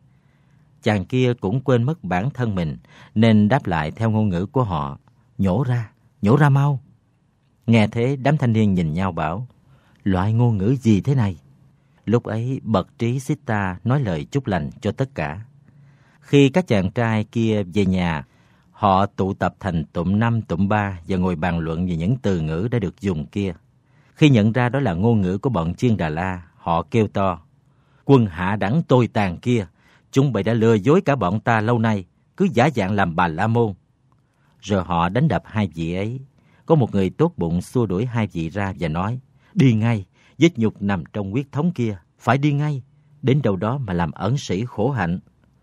[SPEAKER 1] Chàng kia cũng quên mất bản thân mình, nên đáp lại theo ngôn ngữ của họ, nhổ ra mau. Nghe thế, đám thanh niên nhìn nhau bảo, loại ngôn ngữ gì thế này? Lúc ấy, bậc trí Sita nói lời chúc lành cho tất cả. Khi các chàng trai kia về nhà, họ tụ tập thành tụm 5 tụm 3 và ngồi bàn luận về những từ ngữ đã được dùng kia. Khi nhận ra đó là ngôn ngữ của bọn Chiên Đà La, họ kêu to, quân hạ đẳng tồi tàn kia, chúng bay đã lừa dối cả bọn ta lâu nay, cứ giả dạng làm Bà La Môn. Rồi họ đánh đập hai vị ấy. Có một người tốt bụng xua đuổi hai vị ra và nói, đi ngay, vết nhục nằm trong huyết thống kia, phải đi ngay, đến đâu đó mà làm ẩn sĩ khổ hạnh.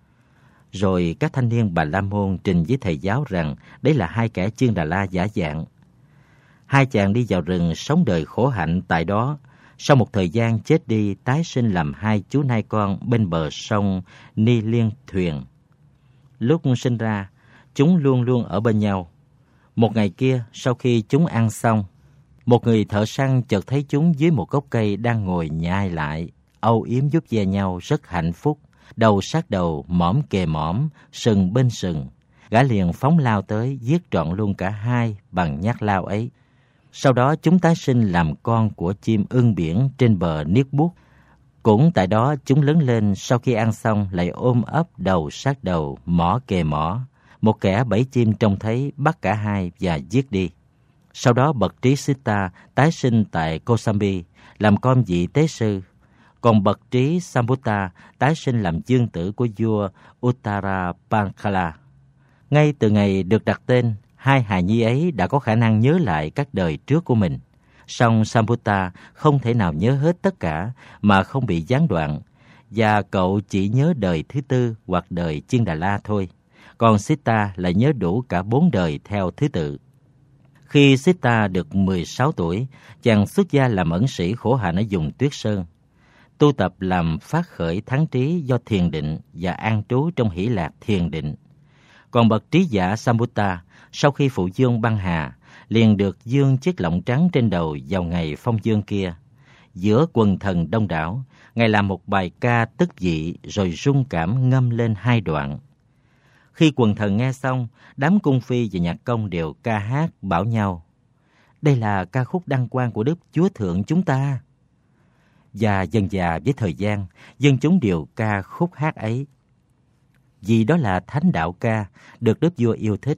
[SPEAKER 1] Rồi các thanh niên Bà La Môn trình với thầy giáo rằng đấy là hai kẻ Chiên Đà La giả dạng. Hai chàng đi vào rừng sống đời khổ hạnh tại đó. Sau một thời gian chết đi, tái sinh làm hai chú nai con bên bờ sông Ni Liên Thuyền. Lúc sinh ra, chúng luôn luôn ở bên nhau. Một ngày kia, sau khi chúng ăn xong, một người thợ săn chợt thấy chúng dưới một gốc cây đang ngồi nhai lại. âu yếm vuốt ve nhau rất hạnh phúc, đầu sát đầu, mỏm kề mỏm, sừng bên sừng. Gã liền phóng lao tới, giết trọn luôn cả hai bằng nhát lao ấy. Sau đó chúng tái sinh làm con của chim ưng biển trên bờ Niết Bút. Cũng tại đó chúng lớn lên, sau khi ăn xong lại ôm ấp đầu sát đầu, mỏ kề mỏ. Một kẻ bẫy chim trông thấy bắt cả hai và giết đi. Sau đó bậc trí Sita tái sinh tại Kosambi làm con vị tế sư. Còn bậc trí Sambuta tái sinh làm dương tử của vua Uttarapankala. Ngay từ ngày được đặt tên, hai hài nhi ấy đã có khả năng nhớ lại các đời trước của mình. Song Sambuta không thể nào nhớ hết tất cả mà không bị gián đoạn, và cậu chỉ nhớ đời thứ tư hoặc đời Chiên Đà La thôi. Còn Sita lại nhớ đủ cả 4 đời theo thứ tự. Khi Sita được 16 tuổi, chàng xuất gia làm ẩn sĩ khổ hạnh ở vùng Tuyết Sơn, tu tập làm phát khởi thắng trí do thiền định và an trú trong hỷ lạc thiền định. Còn bậc trí giả Sambuta, sau khi phụ dương băng hà, liền được dương chiếc lọng trắng trên đầu vào ngày phong dương kia. Giữa quần thần đông đảo, ngài làm một bài ca tức dị rồi rung cảm ngâm lên 2 đoạn. Khi quần thần nghe xong, đám cung phi và nhạc công đều ca hát bảo nhau: đây là ca khúc đăng quang của Đức Chúa Thượng chúng ta. Và dần dà với thời gian, dân chúng đều ca khúc hát ấy, vì đó là thánh đạo ca được Đức Vua yêu thích.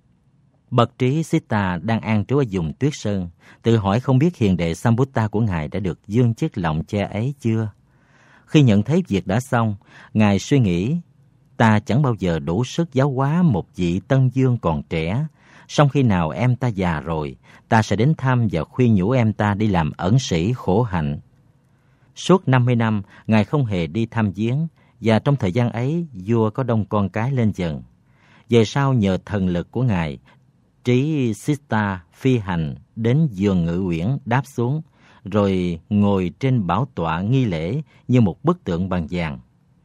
[SPEAKER 1] Bậc trí Sita đang an trú ở vùng Tuyết Sơn, tự hỏi không biết hiền đệ Sambuta của ngài đã được dương chiếc lọng tre ấy chưa. Khi nhận thấy việc đã xong, ngài suy nghĩ: ta chẳng bao giờ đủ sức giáo hóa một vị tân dương còn trẻ. Song khi nào em ta già rồi, ta sẽ đến thăm và khuyên nhủ em ta đi làm ẩn sĩ khổ hạnh. Suốt 50 năm, ngài không hề đi thăm viếng, và trong thời gian ấy, vua có đông con cái lên dần. Về sau nhờ thần lực của ngài, trí Sita phi hành đến vườn Ngự Uyển đáp xuống, rồi ngồi trên bảo tọa nghi lễ như một bức tượng bằng vàng.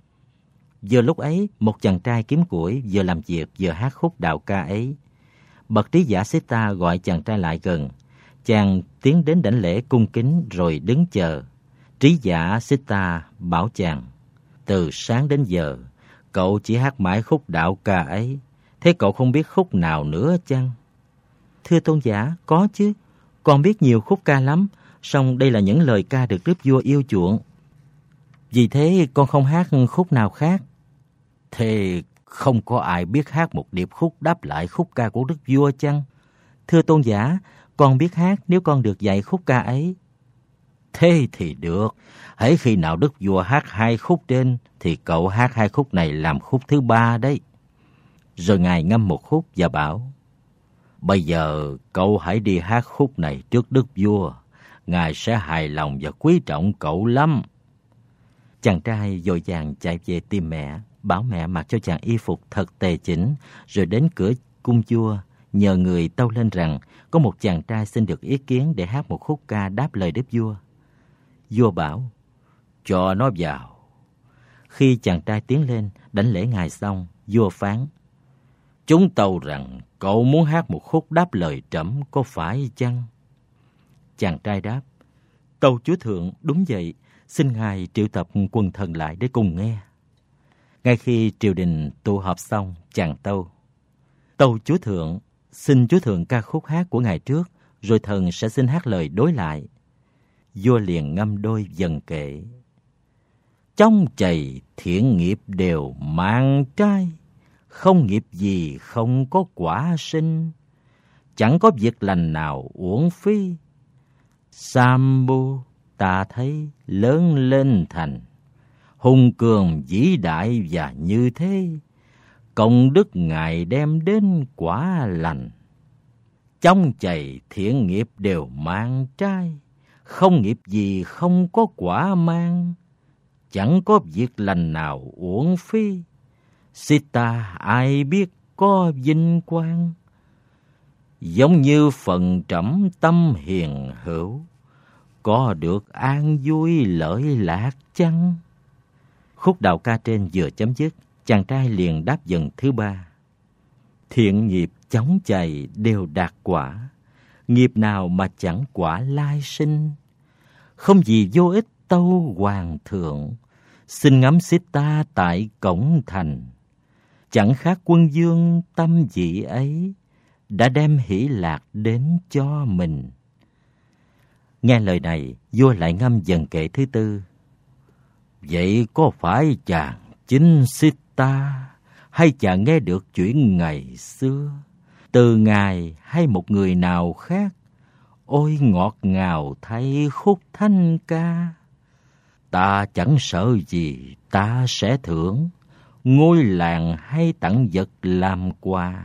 [SPEAKER 1] Vừa lúc ấy, một chàng trai kiếm củi vừa làm việc vừa hát khúc đạo ca ấy. Bậc trí giả Sita gọi chàng trai lại gần. Chàng tiến đến đảnh lễ cung kính rồi đứng chờ. Trí giả Sita bảo chàng: từ sáng đến giờ, cậu chỉ hát mãi khúc đạo ca ấy. Thế cậu không biết khúc nào nữa chăng? Thưa tôn giả, có chứ. Con biết nhiều khúc ca lắm, song đây là những lời ca được Đức Vua yêu chuộng. Vì thế con không hát khúc nào khác. Thế không có ai biết hát một điệp khúc đáp lại khúc ca của Đức Vua chăng? Thưa tôn giả, con biết hát nếu con được dạy khúc ca ấy. Thế thì được. Hễ khi nào Đức Vua hát 2 khúc trên, thì cậu hát 2 khúc này làm khúc thứ 3 đấy. Rồi ngài ngâm một khúc và bảo: bây giờ cậu hãy đi hát khúc này trước Đức Vua. Ngài sẽ hài lòng và quý trọng cậu lắm. Chàng trai vội vàng chạy về tìm mẹ, bảo mẹ mặc cho chàng y phục thật tề chỉnh, rồi đến cửa cung vua, nhờ người tâu lên rằng có một chàng trai xin được ý kiến để hát một khúc ca đáp lời Đức Vua. Vua bảo: cho nó vào. Khi chàng trai tiến lên đảnh lễ ngài xong, vua phán: chúng tâu rằng cậu muốn hát một khúc đáp lời trẫm, có phải chăng? Chàng trai đáp: tâu chúa thượng, đúng vậy. Xin ngài triệu tập quần thần lại để cùng nghe. Ngay khi triều đình tụ họp xong, chàng tâu: tâu chúa thượng, xin chúa thượng ca khúc hát của ngài trước, rồi thần sẽ xin hát lời đối lại. Vua liền ngâm đôi dần kệ: trong chày thiện nghiệp đều mang trái, không nghiệp gì không có quả sinh, chẳng có việc lành nào uổng phí. Sambu ta thấy lớn lên thành, hùng cường vĩ đại và như thế, công đức ngài đem đến quả lành. Trong chày thiện nghiệp đều mang trái, không nghiệp gì không có quả mang, chẳng có việc lành nào uổng phí. Sita ai biết có vinh quang, giống như phần trẫm tâm hiền hữu, có được an vui lợi lạc chăng? Khúc đạo ca trên vừa chấm dứt, chàng trai liền đáp dần thứ 3: thiện nghiệp chóng chày đều đạt quả, nghiệp nào mà chẳng quả lai sinh, không gì vô ích tâu hoàng thượng, xin ngắm Sita tại cổng thành. Chẳng khác quân dương tâm vị ấy, đã đem hỷ lạc đến cho mình. Nghe lời này, vua lại ngâm dần kệ thứ tư. Vậy có phải chàng chính Sita, hay chàng nghe được chuyện ngày xưa, từ ngài hay một người nào khác? Ôi ngọt ngào thay khúc thanh ca. Ta chẳng sợ gì, ta sẽ thưởng ngôi làng hay tặng vật làm quà.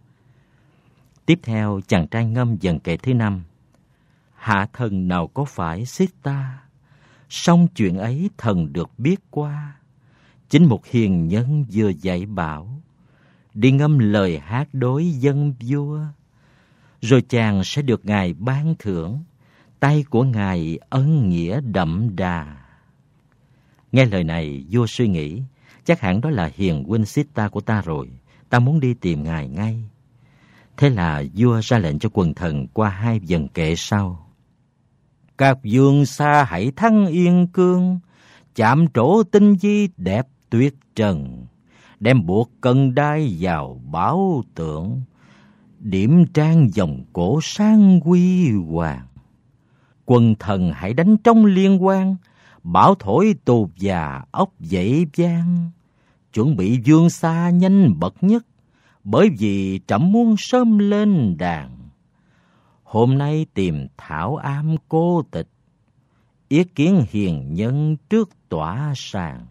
[SPEAKER 1] Tiếp theo chàng trai ngâm dần kệ thứ năm. Hạ thần nào có phải Sita, song chuyện ấy thần được biết qua. Chính một hiền nhân vừa dạy bảo, đi ngâm lời hát đối dân vua. Rồi chàng sẽ được ngài ban thưởng, tay của ngài ân nghĩa đậm đà. Nghe lời này, vua suy nghĩ, chắc hẳn đó là hiền huynh Sita của ta rồi, ta muốn đi tìm ngài ngay. Thế là vua ra lệnh cho quần thần qua hai dần kệ sau. Các vương xa hãy thăng yên cương, chạm trổ tinh di đẹp tuyệt trần. Đem buộc cân đai vào bảo tượng, điểm trang dòng cổ sang huy hoàng. Quần thần hãy đánh trong liên quan, bảo thổi tù già ốc dậy vang. Chuẩn bị vương xa nhanh bậc nhất, bởi vì trẫm muốn sớm lên đàn. Hôm nay tìm thảo am cô tịch, yết kiến hiền nhân trước tỏa sàng.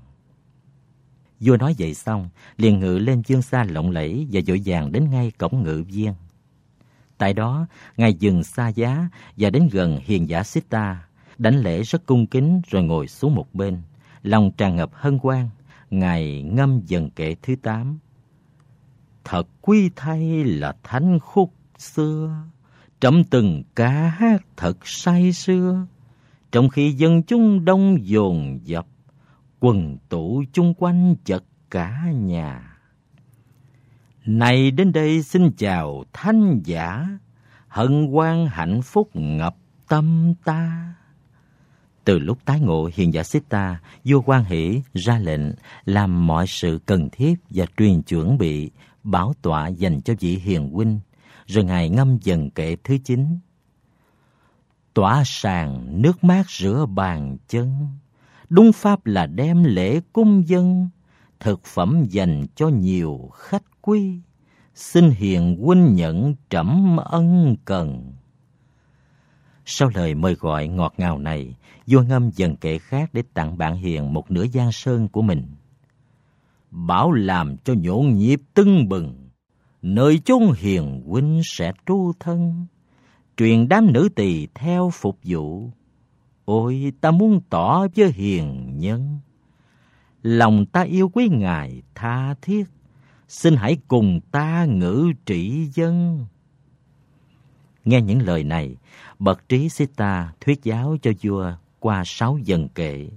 [SPEAKER 1] Vua nói vậy xong, liền ngự lên vương xa lộng lẫy và vội vàng đến ngay cổng ngự viên. Tại đó, ngài dừng xa giá và đến gần hiền giả Sita, đảnh lễ rất cung kính rồi ngồi xuống một bên, lòng tràn ngập hân hoan. Ngài ngâm dần kệ thứ 8. Thật quý thay là thánh khúc xưa, trẫm từng ca hát thật say sưa. Trong khi dân chúng đông dồn dập, quần tụ chung quanh chật cả nhà. Này đến đây xin chào thánh giả, hân hoan hạnh phúc ngập tâm ta. Từ lúc tái ngộ hiền giả Sita, vua hoan hỷ ra lệnh làm mọi sự cần thiết và truyền chuẩn bị bảo tọa dành cho vị hiền huynh. Rồi ngài ngâm dần kệ thứ 9. Tỏa sàng nước mát rửa bàn chân, đúng pháp là đem lễ cung dân. Thực phẩm dành cho nhiều khách quý, xin hiền huynh nhận trẫm ân cần. Sau lời mời gọi ngọt ngào này, vua ngâm dần kệ khác để tặng bạn hiền một nửa giang sơn của mình. Bảo làm cho nhộn nhịp tưng bừng, nơi chốn hiền huynh sẽ trú thân. Truyền đám nữ tỳ theo phục vụ, ôi ta muốn tỏ với hiền nhân. Lòng ta yêu quý ngài tha thiết, xin hãy cùng ta ngự trị dân. Nghe những lời này, bậc trí Sita thuyết giáo cho vua qua 6 dần kệ.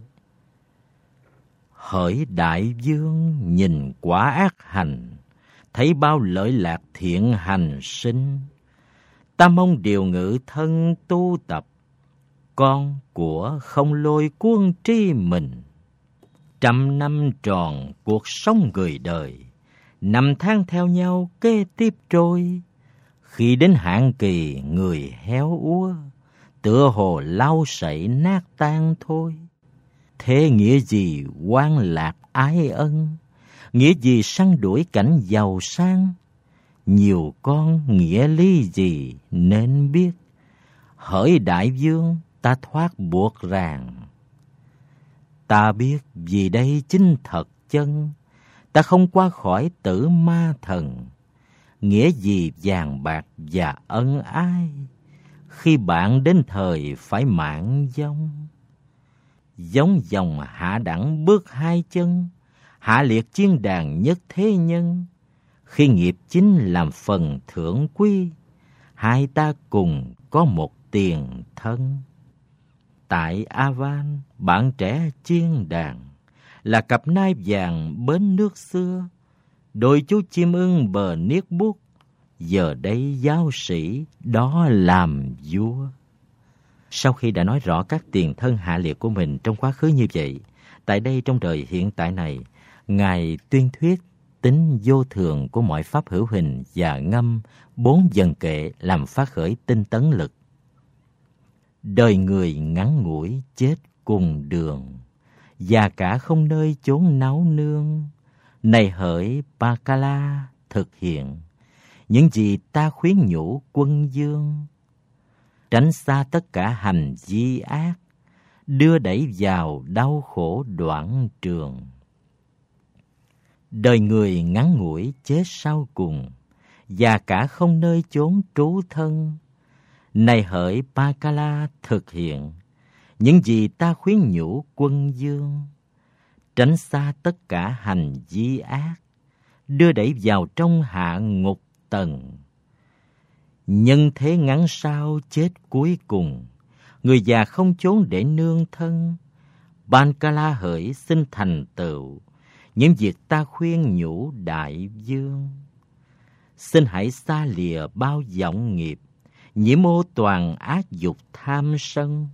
[SPEAKER 1] Hỡi đại vương nhìn quả ác hành, thấy bao lợi lạc thiện hành sinh. Ta mong điều ngự thân tu tập, con của không lôi cuốn tri mình. 100 năm tròn cuộc sống người đời, năm tháng theo nhau kế tiếp trôi. Khi đến hạn kỳ người héo úa, tựa hồ lau sậy nát tan thôi. Thế nghĩa gì quan lạc ái ân, nghĩa gì săn đuổi cảnh giàu sang. Nhiều con nghĩa lý gì nên biết, hỡi đại vương ta thoát buộc ràng. Ta biết vì đây chính thật chân, ta không qua khỏi tử ma thần. Nghĩa gì vàng bạc và ân ái, khi bạn đến thời phải mạng vong. Giống dòng hạ đẳng bước 2 chân, hạ liệt chiên đàn nhất thế nhân. Khi nghiệp chính làm phần thưởng quý, hai ta cùng có một tiền thân. Tại Avan, bạn trẻ chiên đàn, là cặp nai vàng bến nước xưa. Đôi chú chim ưng bờ niết bút, giờ đây giáo sĩ đó làm vua. Sau khi đã nói rõ các tiền thân hạ liệt của mình trong quá khứ như vậy, tại đây trong đời hiện tại này, Ngài tuyên thuyết tính vô thường của mọi pháp hữu hình và ngâm 4 dần kệ làm phát khởi tinh tấn lực. Đời người ngắn ngủi chết cùng đường, già cả không nơi chốn náu nương. Này hỡi Pakala thực hiện những gì ta khuyến nhủ quân dương. Tránh xa tất cả hành vi ác, đưa đẩy vào đau khổ đoạn trường. Đời người ngắn ngủi chết sau cùng, già cả không nơi chốn trú thân. Này hỡi Pakala thực hiện những gì ta khuyến nhủ quân dương. Tránh xa tất cả hành vi ác, đưa đẩy vào trong hạ ngục tầng. Nhân thế ngắn sao chết cuối cùng, người già không chốn để nương thân. Pankala hỡi xin thành tựu những việc ta khuyên nhủ đại vương. Xin hãy xa lìa bao vọng nghiệp, nhiễm ô toàn ác dục tham sân.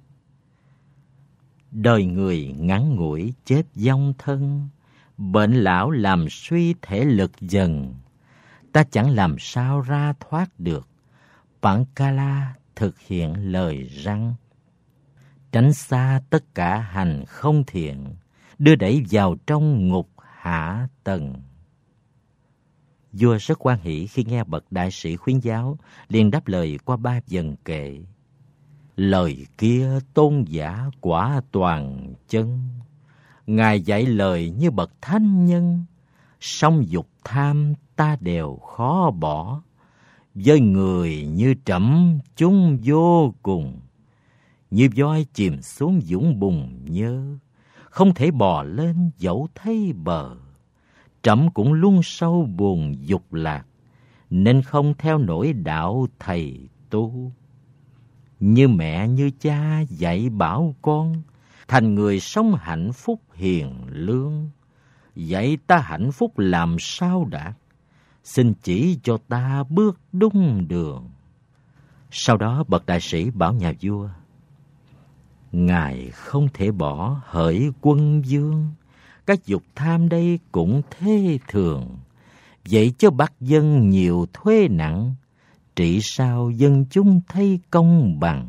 [SPEAKER 1] Đời người ngắn ngủi chết vong thân, bệnh lão làm suy thể lực dần. Ta chẳng làm sao ra thoát được, Pankala thực hiện lời răng. Tránh xa tất cả hành không thiện, đưa đẩy vào trong ngục hạ tầng. Vua rất hoan hỷ khi nghe bậc đại sĩ khuyến giáo, liền đáp lời qua 3 dần kệ. Lời kia tôn giả quả toàn chân, Ngài dạy lời như bậc thánh nhân. Song dục tham ta đều khó bỏ, với người như trẫm chúng vô cùng. Như voi chìm xuống vũng bùn nhơ, không thể bò lên dẫu thấy bờ. Trẫm cũng luôn sâu buồn dục lạc, nên không theo nổi đạo thầy tu. Như mẹ như cha dạy bảo con, thành người sống hạnh phúc hiền lương. Dạy ta hạnh phúc làm sao đạt, xin chỉ cho ta bước đúng đường. Sau đó bậc đại sĩ bảo nhà vua, Ngài không thể bỏ hỡi quân vương, các dục tham đây cũng thế thường. Vậy chớ bắt dân nhiều thuế nặng, trị sao dân chúng thấy công bằng.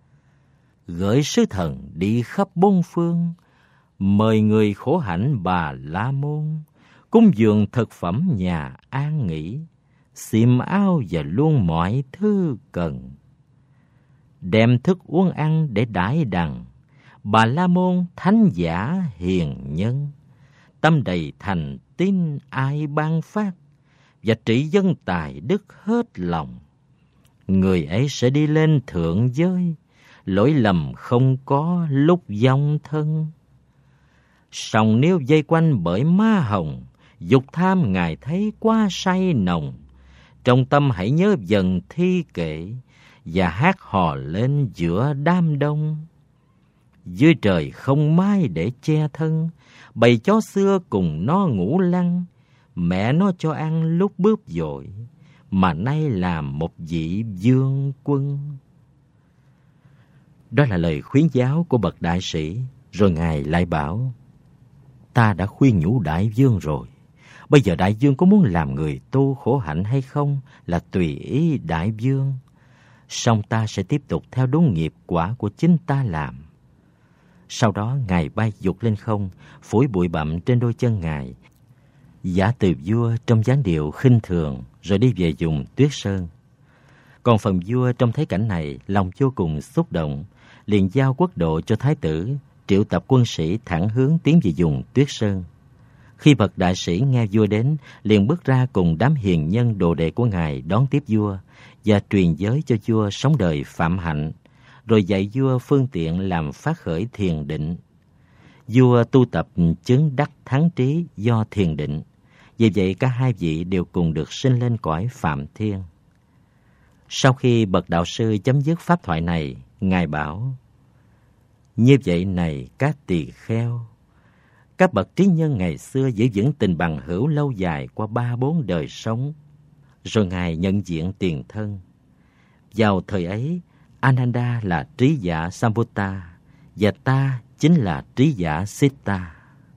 [SPEAKER 1] Gửi sứ thần đi khắp 4 phương, mời người khổ hạnh Bà La Môn, cúng dường thực phẩm nhà an nghỉ, xiêm áo và luôn mọi thứ cần. Đem thức uống ăn để đãi đằng, Bà La Môn thánh giả hiền nhân. Tâm đầy thành tín ai ban phát, và trị dân tài đức hết lòng. Người ấy sẽ đi lên thượng giới, lỗi lầm không có lúc vong thân. Song nếu vây quanh bởi ma hồng, dục tham Ngài thấy quá say nồng. Trong tâm hãy nhớ dần thi kệ, và hát hò lên giữa đám đông. Dưới trời không mái để che thân, bầy chó xưa cùng nó ngủ lăn. Mẹ nó cho ăn lúc bướp dội, mà nay làm một vị vương quân. Đó là lời khuyến giáo của bậc đại sĩ. Rồi Ngài lại bảo, ta đã khuyên nhủ đại vương rồi. Bây giờ đại vương có muốn làm người tu khổ hạnh hay không là tùy ý đại vương. Song ta sẽ tiếp tục theo đúng nghiệp quả của chính ta làm. Sau đó Ngài bay vụt lên không, phủi bụi bặm trên đôi chân Ngài, giả từ vua trong dáng điệu khinh thường, rồi đi về vùng Tuyết Sơn. Còn phần vua trông thấy cảnh này, lòng vô cùng xúc động, liền giao quốc độ cho thái tử, triệu tập quân sĩ thẳng hướng tiến về vùng Tuyết Sơn. Khi bậc đại sĩ nghe vua đến, liền bước ra cùng đám hiền nhân đồ đệ của Ngài đón tiếp vua và truyền giới cho vua sống đời phạm hạnh, rồi dạy vua phương tiện làm phát khởi thiền định. Vua tu tập chứng đắc thắng trí do thiền định. Vì vậy cả hai vị đều cùng được sinh lên cõi Phạm Thiên. Sau khi bậc đạo sư chấm dứt pháp thoại này, Ngài bảo, như vậy này các tỳ kheo, các bậc trí nhân ngày xưa giữ vững tình bằng hữu lâu dài qua 3-4 đời sống. Rồi Ngài nhận diện tiền thân. Vào thời ấy, Ananda là trí giả Sambuddha và ta chính là trí giả Siddha.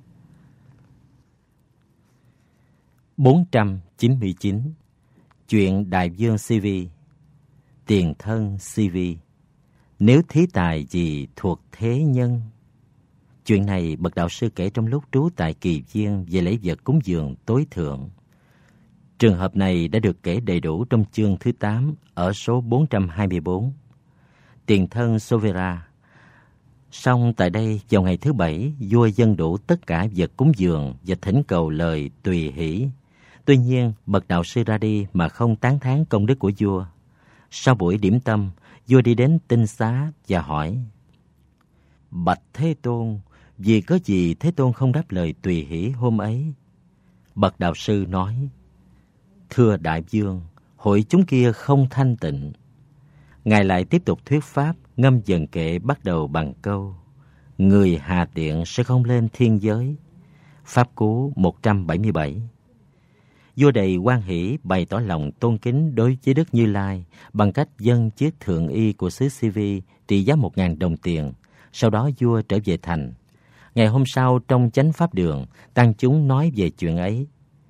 [SPEAKER 1] 499. Chuyện Đại vương Si-vi. Tiền thân Si-vi, nếu thí tài gì thuộc thế nhân. Chuyện này bậc đạo sư kể trong lúc trú tại Kỳ Viên về lễ vật cúng dường tối thượng. Trường hợp này đã được kể đầy đủ trong chương thứ 8 ở số 424. Tiền thân Sovera. Song tại đây vào ngày thứ 7, vua dâng đủ tất cả vật cúng dường và thỉnh cầu lời tùy hỷ. Tuy nhiên, bậc đạo sư ra đi mà không tán thán công đức của vua. Sau buổi điểm tâm, vua đi đến tinh xá và hỏi: Bạch Thế Tôn, vì có gì Thế Tôn không đáp lời tùy hỷ hôm ấy? Bậc đạo sư nói: Thưa đại vương, hội chúng kia không thanh tịnh. Ngài lại tiếp tục thuyết pháp, ngâm dần kệ bắt đầu bằng câu: Người hà tiện sẽ không lên thiên giới. Pháp Cú 177. Vua đầy hoan hỷ bày tỏ lòng tôn kính đối với Đức Như Lai bằng cách dâng chiếc thượng y của xứ Si-vi trị giá 1.000 đồng tiền. Sau đó vua trở về thành. Ngày hôm sau trong chánh pháp đường, tăng chúng nói về chuyện ấy.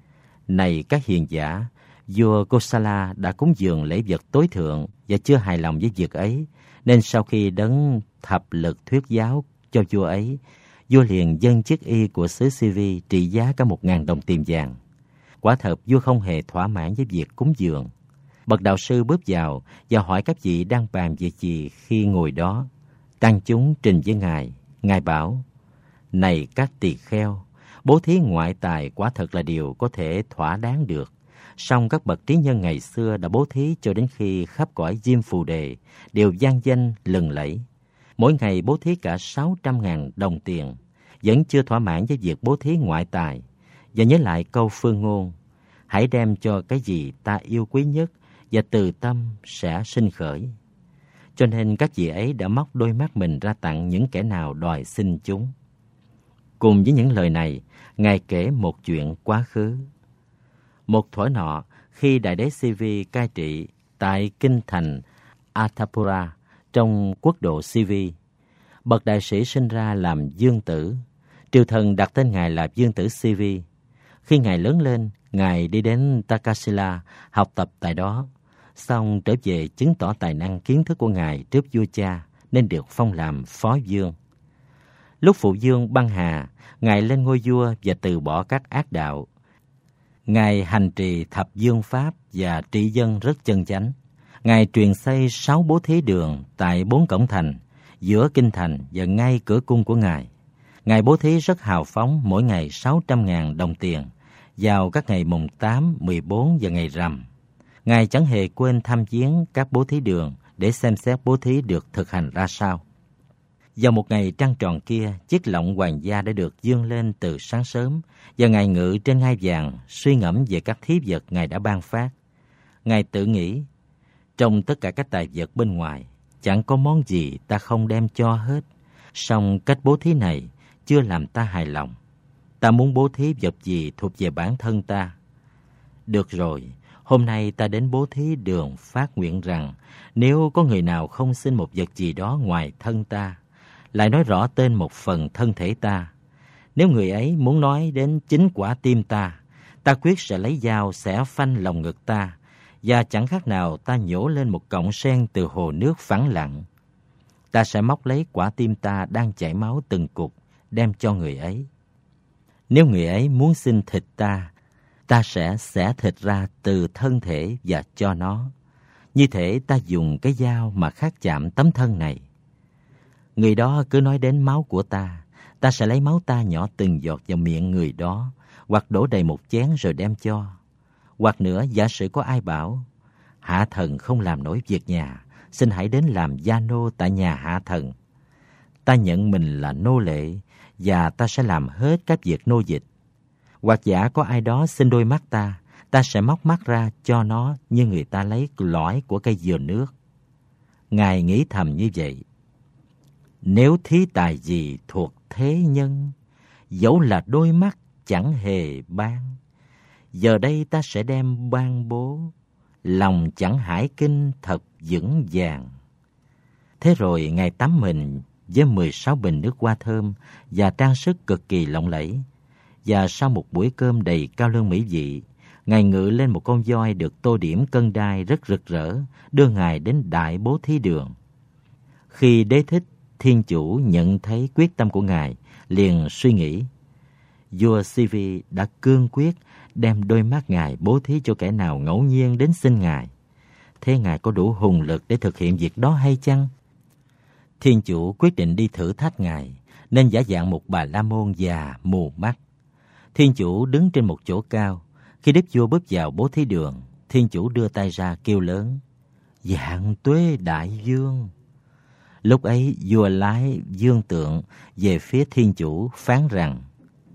[SPEAKER 1] Này các hiền giả, vua Kosala đã cúng dường lễ vật tối thượng và chưa hài lòng với việc ấy, nên sau khi đấng thập lực thuyết giáo cho vua ấy, vua liền dâng chiếc y của xứ Si-vi trị giá cả 1.000 đồng tiền vàng. Quả thật vua không hề thỏa mãn với việc cúng dường. Bậc đạo sư bước vào và hỏi các vị đang bàn việc gì khi ngồi đó. Tăng chúng trình với ngài. Ngài bảo: Này các tỳ kheo, bố thí ngoại tài quả thật là điều có thể thỏa đáng được. Song các bậc trí nhân ngày xưa đã bố thí cho đến khi khắp cõi Diêm Phù Đề đều vang danh lừng lẫy. Mỗi ngày bố thí cả 600.000 đồng tiền, vẫn chưa thỏa mãn với việc bố thí ngoại tài. Và nhớ lại câu phương ngôn: Hãy đem cho cái gì ta yêu quý nhất, và từ tâm sẽ sinh khởi. Cho nên các vị ấy đã móc đôi mắt mình ra tặng những kẻ nào đòi xin chúng. Cùng với những lời này, Ngài kể một chuyện quá khứ. Một thuở nọ, khi Đại đế Si-vi cai trị tại kinh thành Athapura trong quốc độ Si-vi, bậc đại sĩ sinh ra làm vương tử. Triều thần đặt tên Ngài là vương tử Si-vi. Khi Ngài lớn lên, Ngài đi đến Takasila học tập tại đó. Xong trở về chứng tỏ tài năng kiến thức của Ngài trước vua cha, nên được phong làm phó vương. Lúc phụ vương băng hà, Ngài lên ngôi vua và từ bỏ các ác đạo. Ngài hành trì thập vương pháp và trị dân rất chân chánh. Ngài truyền xây 6 bố thí đường tại 4 cổng thành, giữa kinh thành và ngay cửa cung của Ngài. Ngài bố thí rất hào phóng, mỗi ngày 600.000 đồng tiền, vào các ngày mùng 8, 14 và ngày rằm. Ngài chẳng hề quên thăm viếng các bố thí đường để xem xét bố thí được thực hành ra sao. Vào một ngày trăng tròn kia, chiếc lọng hoàng gia đã được vươn lên từ sáng sớm, và Ngài ngự trên ngai vàng, suy ngẫm về các thí vật Ngài đã ban phát. Ngài tự nghĩ: trong tất cả các tài vật bên ngoài, chẳng có món gì ta không đem cho hết. Song cách bố thí này chưa làm ta hài lòng. Ta muốn bố thí vật gì thuộc về bản thân ta. Được rồi, hôm nay ta đến bố thí đường phát nguyện rằng, nếu có người nào không xin một vật gì đó ngoài thân ta, lại nói rõ tên một phần thân thể ta, nếu người ấy muốn nói đến chính quả tim ta, ta quyết sẽ lấy dao xẻ phanh lòng ngực ta, và chẳng khác nào ta nhổ lên một cọng sen từ hồ nước phẳng lặng. Ta sẽ móc lấy quả tim ta đang chảy máu từng cục, đem cho người ấy. Nếu người ấy muốn xin thịt ta, ta sẽ xẻ thịt ra từ thân thể và cho nó. Như thể ta dùng cái dao mà khát chạm tấm thân này. Người đó cứ nói đến máu của ta, ta sẽ lấy máu ta nhỏ từng giọt vào miệng người đó, hoặc đổ đầy một chén rồi đem cho. Hoặc nữa, giả sử có ai bảo: Hạ thần không làm nổi việc nhà, xin hãy đến làm gia nô tại nhà hạ thần. Ta nhận mình là nô lệ, và ta sẽ làm hết các việc nô dịch. Hoặc giả có ai đó xin đôi mắt ta, ta sẽ móc mắt ra cho nó như người ta lấy lõi của cây dừa nước. Ngài nghĩ thầm như vậy: Nếu thí tài gì thuộc thế nhân, dẫu là đôi mắt chẳng hề ban. Giờ đây ta sẽ đem ban bố, lòng chẳng hải kinh thật vững vàng. Thế rồi Ngài tắm mình với 16 bình nước hoa thơm và trang sức cực kỳ lộng lẫy. Và sau một buổi cơm đầy cao lương mỹ vị, Ngài ngự lên một con voi được tô điểm cân đai rất rực rỡ, đưa Ngài đến Đại Bố Thí Đường. Khi Đế Thích Thiên Chủ nhận thấy quyết tâm của Ngài, liền suy nghĩ, vua Sivi đã cương quyết đem đôi mắt Ngài bố thí cho kẻ nào ngẫu nhiên đến xin Ngài. Thế Ngài có đủ hùng lực để thực hiện việc đó hay chăng? Thiên Chủ quyết định đi thử thách Ngài, nên giả dạng một Bà La Môn già mù mắt. Thiên Chủ đứng trên một chỗ cao. Khi đức vua bước vào Bố Thí Đường, Thiên Chủ đưa tay ra kêu lớn, Vạn tuế đại vương. Lúc ấy vua lái vương tượng về phía Thiên Chủ phán rằng,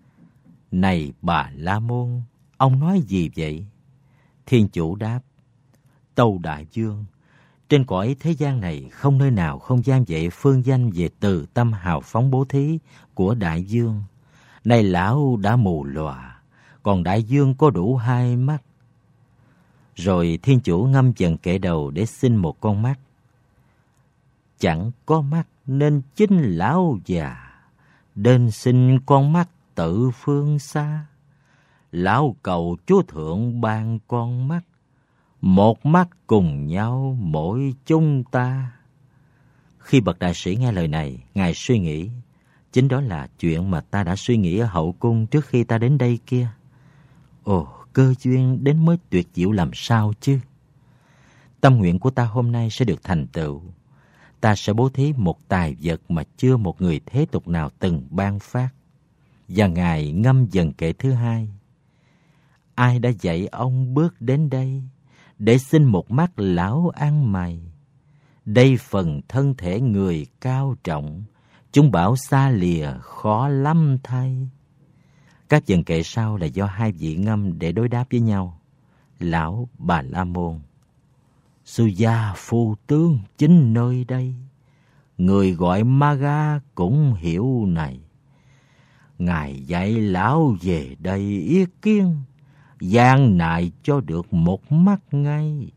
[SPEAKER 1] Này Bà La Môn, ông nói gì vậy? Thiên Chủ đáp, Tâu đại vương, trên cõi thế gian này không nơi nào không giam dạy phương danh về từ tâm hào phóng bố thí của đại vương. Này lão đã mù lòa, còn đại vương có đủ 2 mắt. Rồi Thiên Chủ ngâm dần kệ đầu để xin một con mắt. Chẳng có mắt nên chính lão già, đến xin con mắt tự phương xa. Lão cầu Chúa Thượng ban con mắt, một mắt cùng nhau mỗi chúng ta. Khi bậc đại sĩ nghe lời này, Ngài suy nghĩ, chính đó là chuyện mà ta đã suy nghĩ ở hậu cung trước khi ta đến đây kia. Ồ, cơ duyên đến mới tuyệt diệu làm sao chứ. Tâm nguyện của ta hôm nay sẽ được thành tựu. Ta sẽ bố thí một tài vật mà chưa một người thế tục nào từng ban phát. Và Ngài ngâm dần kệ thứ 2. Ai đã dạy ông bước đến đây để xin một mắt lão ăn mày? Đây phần thân thể người cao trọng, chúng bảo xa lìa khó lắm thay. Các dần kệ sau là do 2 vị ngâm để đối đáp với nhau. Lão Bà La Môn, Sư gia phu tướng chính nơi đây, người gọi Maga cũng hiểu này. Ngài dạy lão về đây yết kiến, gian nại cho được một mắt ngay.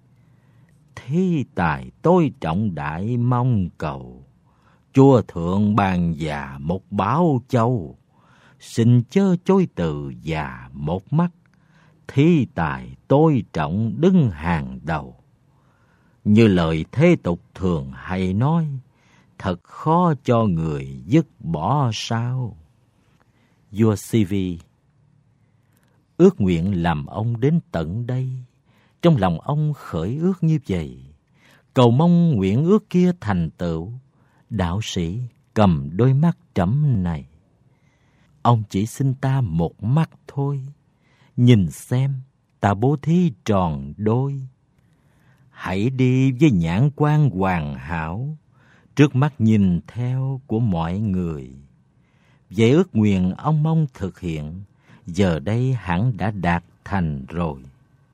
[SPEAKER 1] Thí tài tôi trọng đại mong cầu, Chúa Thượng ban già một bảo châu, xin chớ chối từ già một mắt. Thí tài tôi trọng đứng hàng đầu. Như lời thế tục thường hay nói, thật khó cho người dứt bỏ sao. Vua Sivi ước nguyện làm ông đến tận đây. Trong lòng ông khởi ước như vậy, cầu mong nguyện ước kia thành tựu. Đạo sĩ cầm đôi mắt trẫm này, ông chỉ xin ta một mắt thôi, nhìn xem ta bố thí tròn đôi. Hãy đi với nhãn quan hoàn hảo, trước mắt nhìn theo của mọi người. Vậy ước nguyện ông mong thực hiện, giờ đây hẳn đã đạt thành rồi.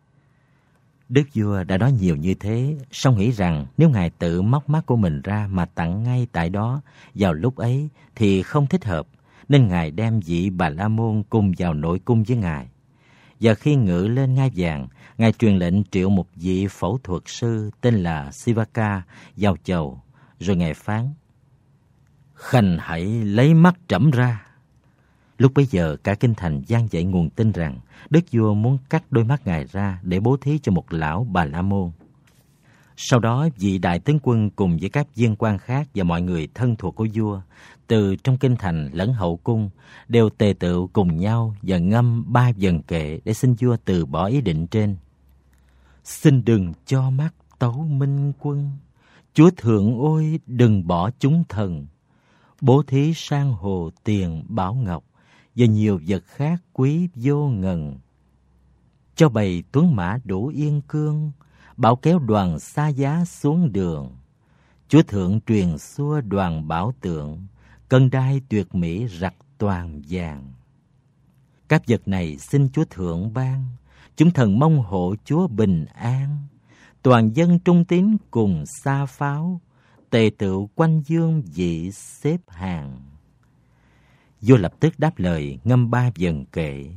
[SPEAKER 1] Đức vua đã nói nhiều như thế, song nghĩ rằng nếu Ngài tự móc mắt của mình ra mà tặng ngay tại đó, vào lúc ấy thì không thích hợp, nên Ngài đem vị Bà La Môn cùng vào nội cung với Ngài. Và khi ngự lên ngai vàng, Ngài truyền lệnh triệu một vị phẫu thuật sư tên là Sivaka vào chầu, rồi Ngài phán, Khanh hãy lấy mắt trẫm ra. Lúc bấy giờ cả kinh thành vang dậy nguồn tin rằng đức vua muốn cắt đôi mắt Ngài ra để bố thí cho một lão Bà La Môn. Sau đó vị đại tướng quân cùng với các viên quan khác và mọi người thân thuộc của vua từ trong kinh thành lẫn hậu cung đều tề tựu cùng nhau và ngâm 3 vần kệ để xin vua từ bỏ ý định trên. Xin đừng cho mắt Tấu Minh Quân, Chúa Thượng ôi đừng bỏ chúng thần. Bố thí sang hồ tiền bảo ngọc và nhiều vật khác quý vô ngần. Cho bầy tuấn mã đủ yên cương, bảo kéo đoàn xa giá xuống đường. Chúa Thượng truyền xua đoàn bảo tượng, cân đai tuyệt mỹ rặt toàn vàng. Các vật này xin Chúa Thượng ban, chúng thần mong hộ Chúa bình an. Toàn dân trung tín cùng xa pháo, tề tựu quanh dương vị xếp hàng. Vua lập tức đáp lời ngâm 3 vần kệ.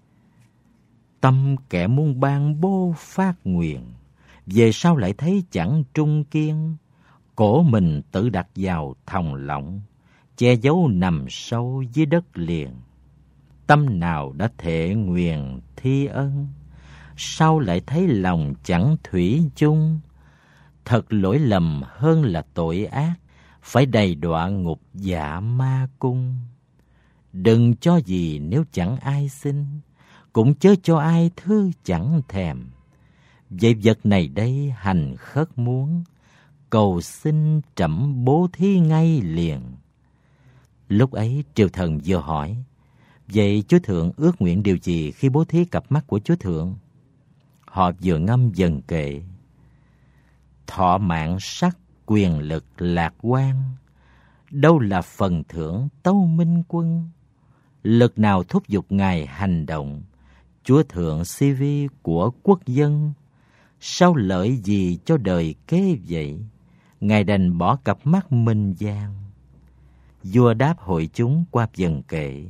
[SPEAKER 1] Tâm kẻ muốn ban bố phát nguyện, về sau lại thấy chẳng trung kiên. cổ mình tự đặt vào thòng lọng, che giấu nằm sâu dưới đất liền. Tâm nào đã thệ nguyền thi ân, sao lại thấy lòng chẳng thủy chung? Thật lỗi lầm hơn là tội ác, phải đầy đọa ngục dạ ma cung. Đừng cho gì nếu chẳng ai xin, cũng chớ cho ai thứ chẳng thèm. Vậy vật này đây hành khất muốn, cầu xin trẫm bố thí ngay liền. Lúc ấy triều thần vừa hỏi, vậy Chúa Thượng ước nguyện điều gì khi bố thí cặp mắt của Chúa Thượng? Họ vừa ngâm dần kệ: thọ mạng sắc quyền lực lạc quan, đâu là phần thưởng tâu minh quân. Lực nào thúc giục Ngài hành động, Chúa Thượng si vi của quốc dân. Sao lợi gì cho đời kế vậy, Ngài đành bỏ cặp mắt minh giang. Vua đáp hội chúng qua dần kệ: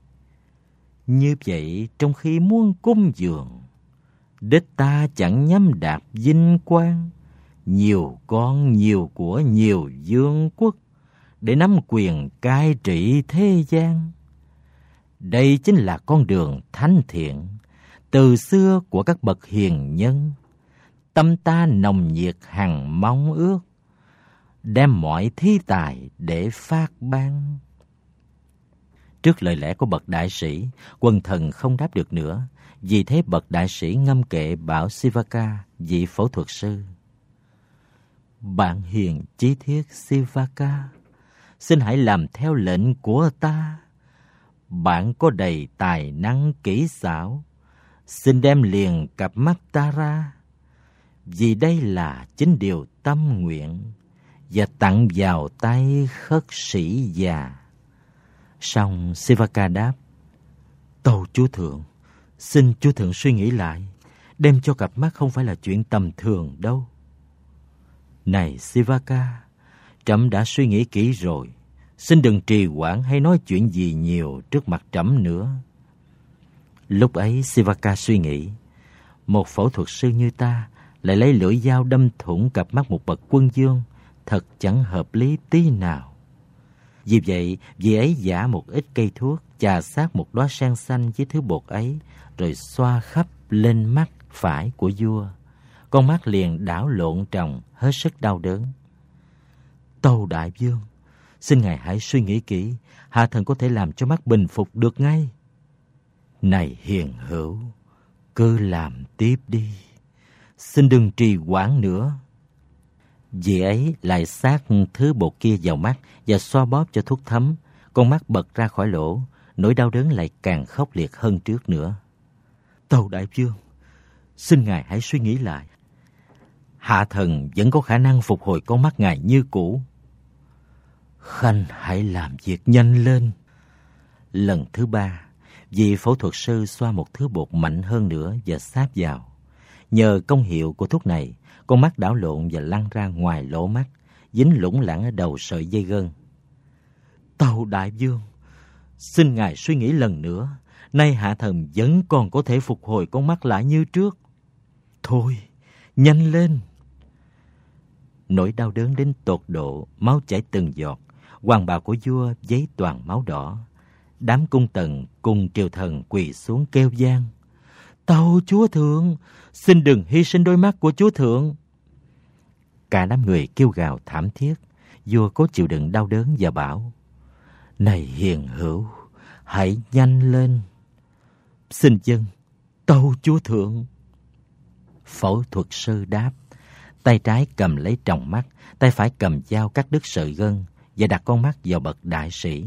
[SPEAKER 1] như vậy trong khi muốn cúng dường, đích ta chẳng nhắm đạp vinh quang. Nhiều con nhiều của nhiều vương quốc, để nắm quyền cai trị thế gian. Đây chính là con đường thánh thiện từ xưa của các bậc hiền nhân. Tâm ta nồng nhiệt hằng mong ước, đem mọi thi tài để phát ban. Trước lời lẽ của bậc đại sĩ, quần thần không đáp được nữa. Vì thế bậc đại sĩ ngâm kệ bảo Sivaka, vị phẫu thuật sư: bạn hiền chí thiết Sivaka, xin hãy làm theo lệnh của ta. Bạn có đầy tài năng kỹ xảo, xin đem liền cặp mắt ta ra. Vì đây là chính điều tâm nguyện, và tặng vào tay khất sĩ già. Song Sivaka đáp: tâu Chúa Thượng, xin Chúa Thượng suy nghĩ lại. Đem cho cặp mắt không phải là chuyện tầm thường đâu. Này Sivaka, trẫm đã suy nghĩ kỹ rồi. Xin đừng trì hoãn hay nói chuyện gì nhiều trước mặt trẫm nữa. Lúc ấy Sivaka suy nghĩ, một phẫu thuật sư như ta lại lấy lưỡi dao đâm thủng cặp mắt một bậc quân vương, thật chẳng hợp lý tí nào. Vì vậy, vị ấy giã một ít cây thuốc, chà sát một đóa sen xanh với thứ bột ấy, rồi xoa khắp lên mắt phải của vua. Con mắt liền đảo lộn tròng, hết sức đau đớn. Tâu đại vương, xin ngài hãy suy nghĩ kỹ, hạ thần có thể làm cho mắt bình phục được ngay. Này hiền hữu, cứ làm tiếp đi, xin đừng trì hoãn nữa. Vị ấy lại sát thứ bột kia vào mắt và xoa bóp cho thuốc thấm. Con mắt bật ra khỏi lỗ, nỗi đau đớn lại càng khốc liệt hơn trước nữa. Tâu đại vương, xin ngài hãy suy nghĩ lại. Hạ thần vẫn có khả năng phục hồi con mắt ngài như cũ. Khanh hãy làm việc nhanh lên. Lần thứ ba, vị phẫu thuật sư xoa một thứ bột mạnh hơn nữa và sáp vào. Nhờ công hiệu của thuốc này, con mắt đảo lộn và lăn ra ngoài lỗ mắt, dính lủng lẳng ở đầu sợi dây gân. Tâu đại vương, xin ngài suy nghĩ lần nữa. Nay hạ thần vẫn còn có thể phục hồi con mắt lại như trước. Thôi, nhanh lên. Nỗi đau đớn đến tột độ, máu chảy từng giọt. Hoàng bào của vua giấy toàn máu đỏ. Đám cung tần cùng triều thần quỳ xuống kêu vang: Tâu Chúa Thượng, xin đừng hy sinh đôi mắt của Chúa Thượng. Cả đám người kêu gào thảm thiết. Vua cố chịu đựng đau đớn và bảo: Này hiền hữu, hãy nhanh lên. Xin vâng, tâu Chúa Thượng. Phẫu thuật sư đáp, tay trái cầm lấy tròng mắt, tay phải cầm dao cắt đứt sợi gân và đặt con mắt vào bậc đại sĩ.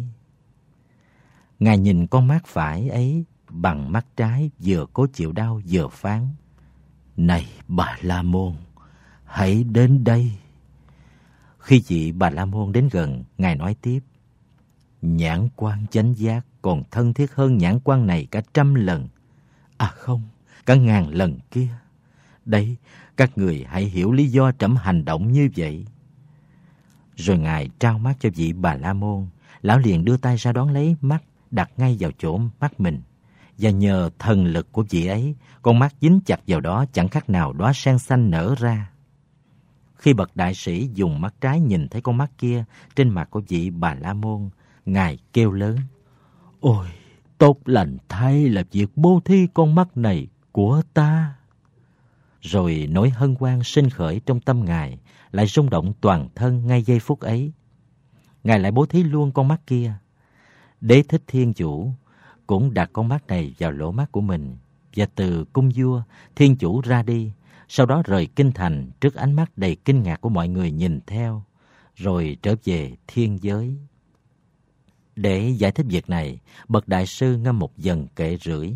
[SPEAKER 1] Ngài nhìn con mắt phải ấy bằng mắt trái, vừa cố chịu đau vừa phán: Này Bà La Môn, hãy đến đây. Khi vị Bà La Môn đến gần, Ngài nói tiếp: Nhãn quan chánh giác còn thân thiết hơn nhãn quan này cả 100 lần. À không, cả 1000 lần kia. Đấy, các người hãy hiểu lý do trẫm hành động như vậy. Rồi Ngài trao mắt cho vị Bà La Môn. Lão liền đưa tay ra đón lấy mắt, đặt ngay vào chỗ mắt mình. Và nhờ thần lực của vị ấy, con mắt dính chặt vào đó chẳng khác nào đóa sen xanh nở ra. Khi bậc đại sĩ dùng mắt trái nhìn thấy con mắt kia trên mặt của vị Bà La Môn, Ngài kêu lớn: Ôi, tốt lành thay là việc bố thí con mắt này của ta. Rồi nỗi hân hoan sinh khởi trong tâm Ngài lại rung động toàn thân ngay giây phút ấy. Ngài lại bố thí luôn con mắt kia. Đế thích Thiên Chủ cũng đặt con mắt này vào lỗ mắt của mình, và từ cung vua, Thiên Chủ ra đi, sau đó rời kinh thành trước ánh mắt đầy kinh ngạc của mọi người nhìn theo, rồi trở về thiên giới. Để giải thích việc này, bậc đại sư ngâm một dần kệ rưỡi.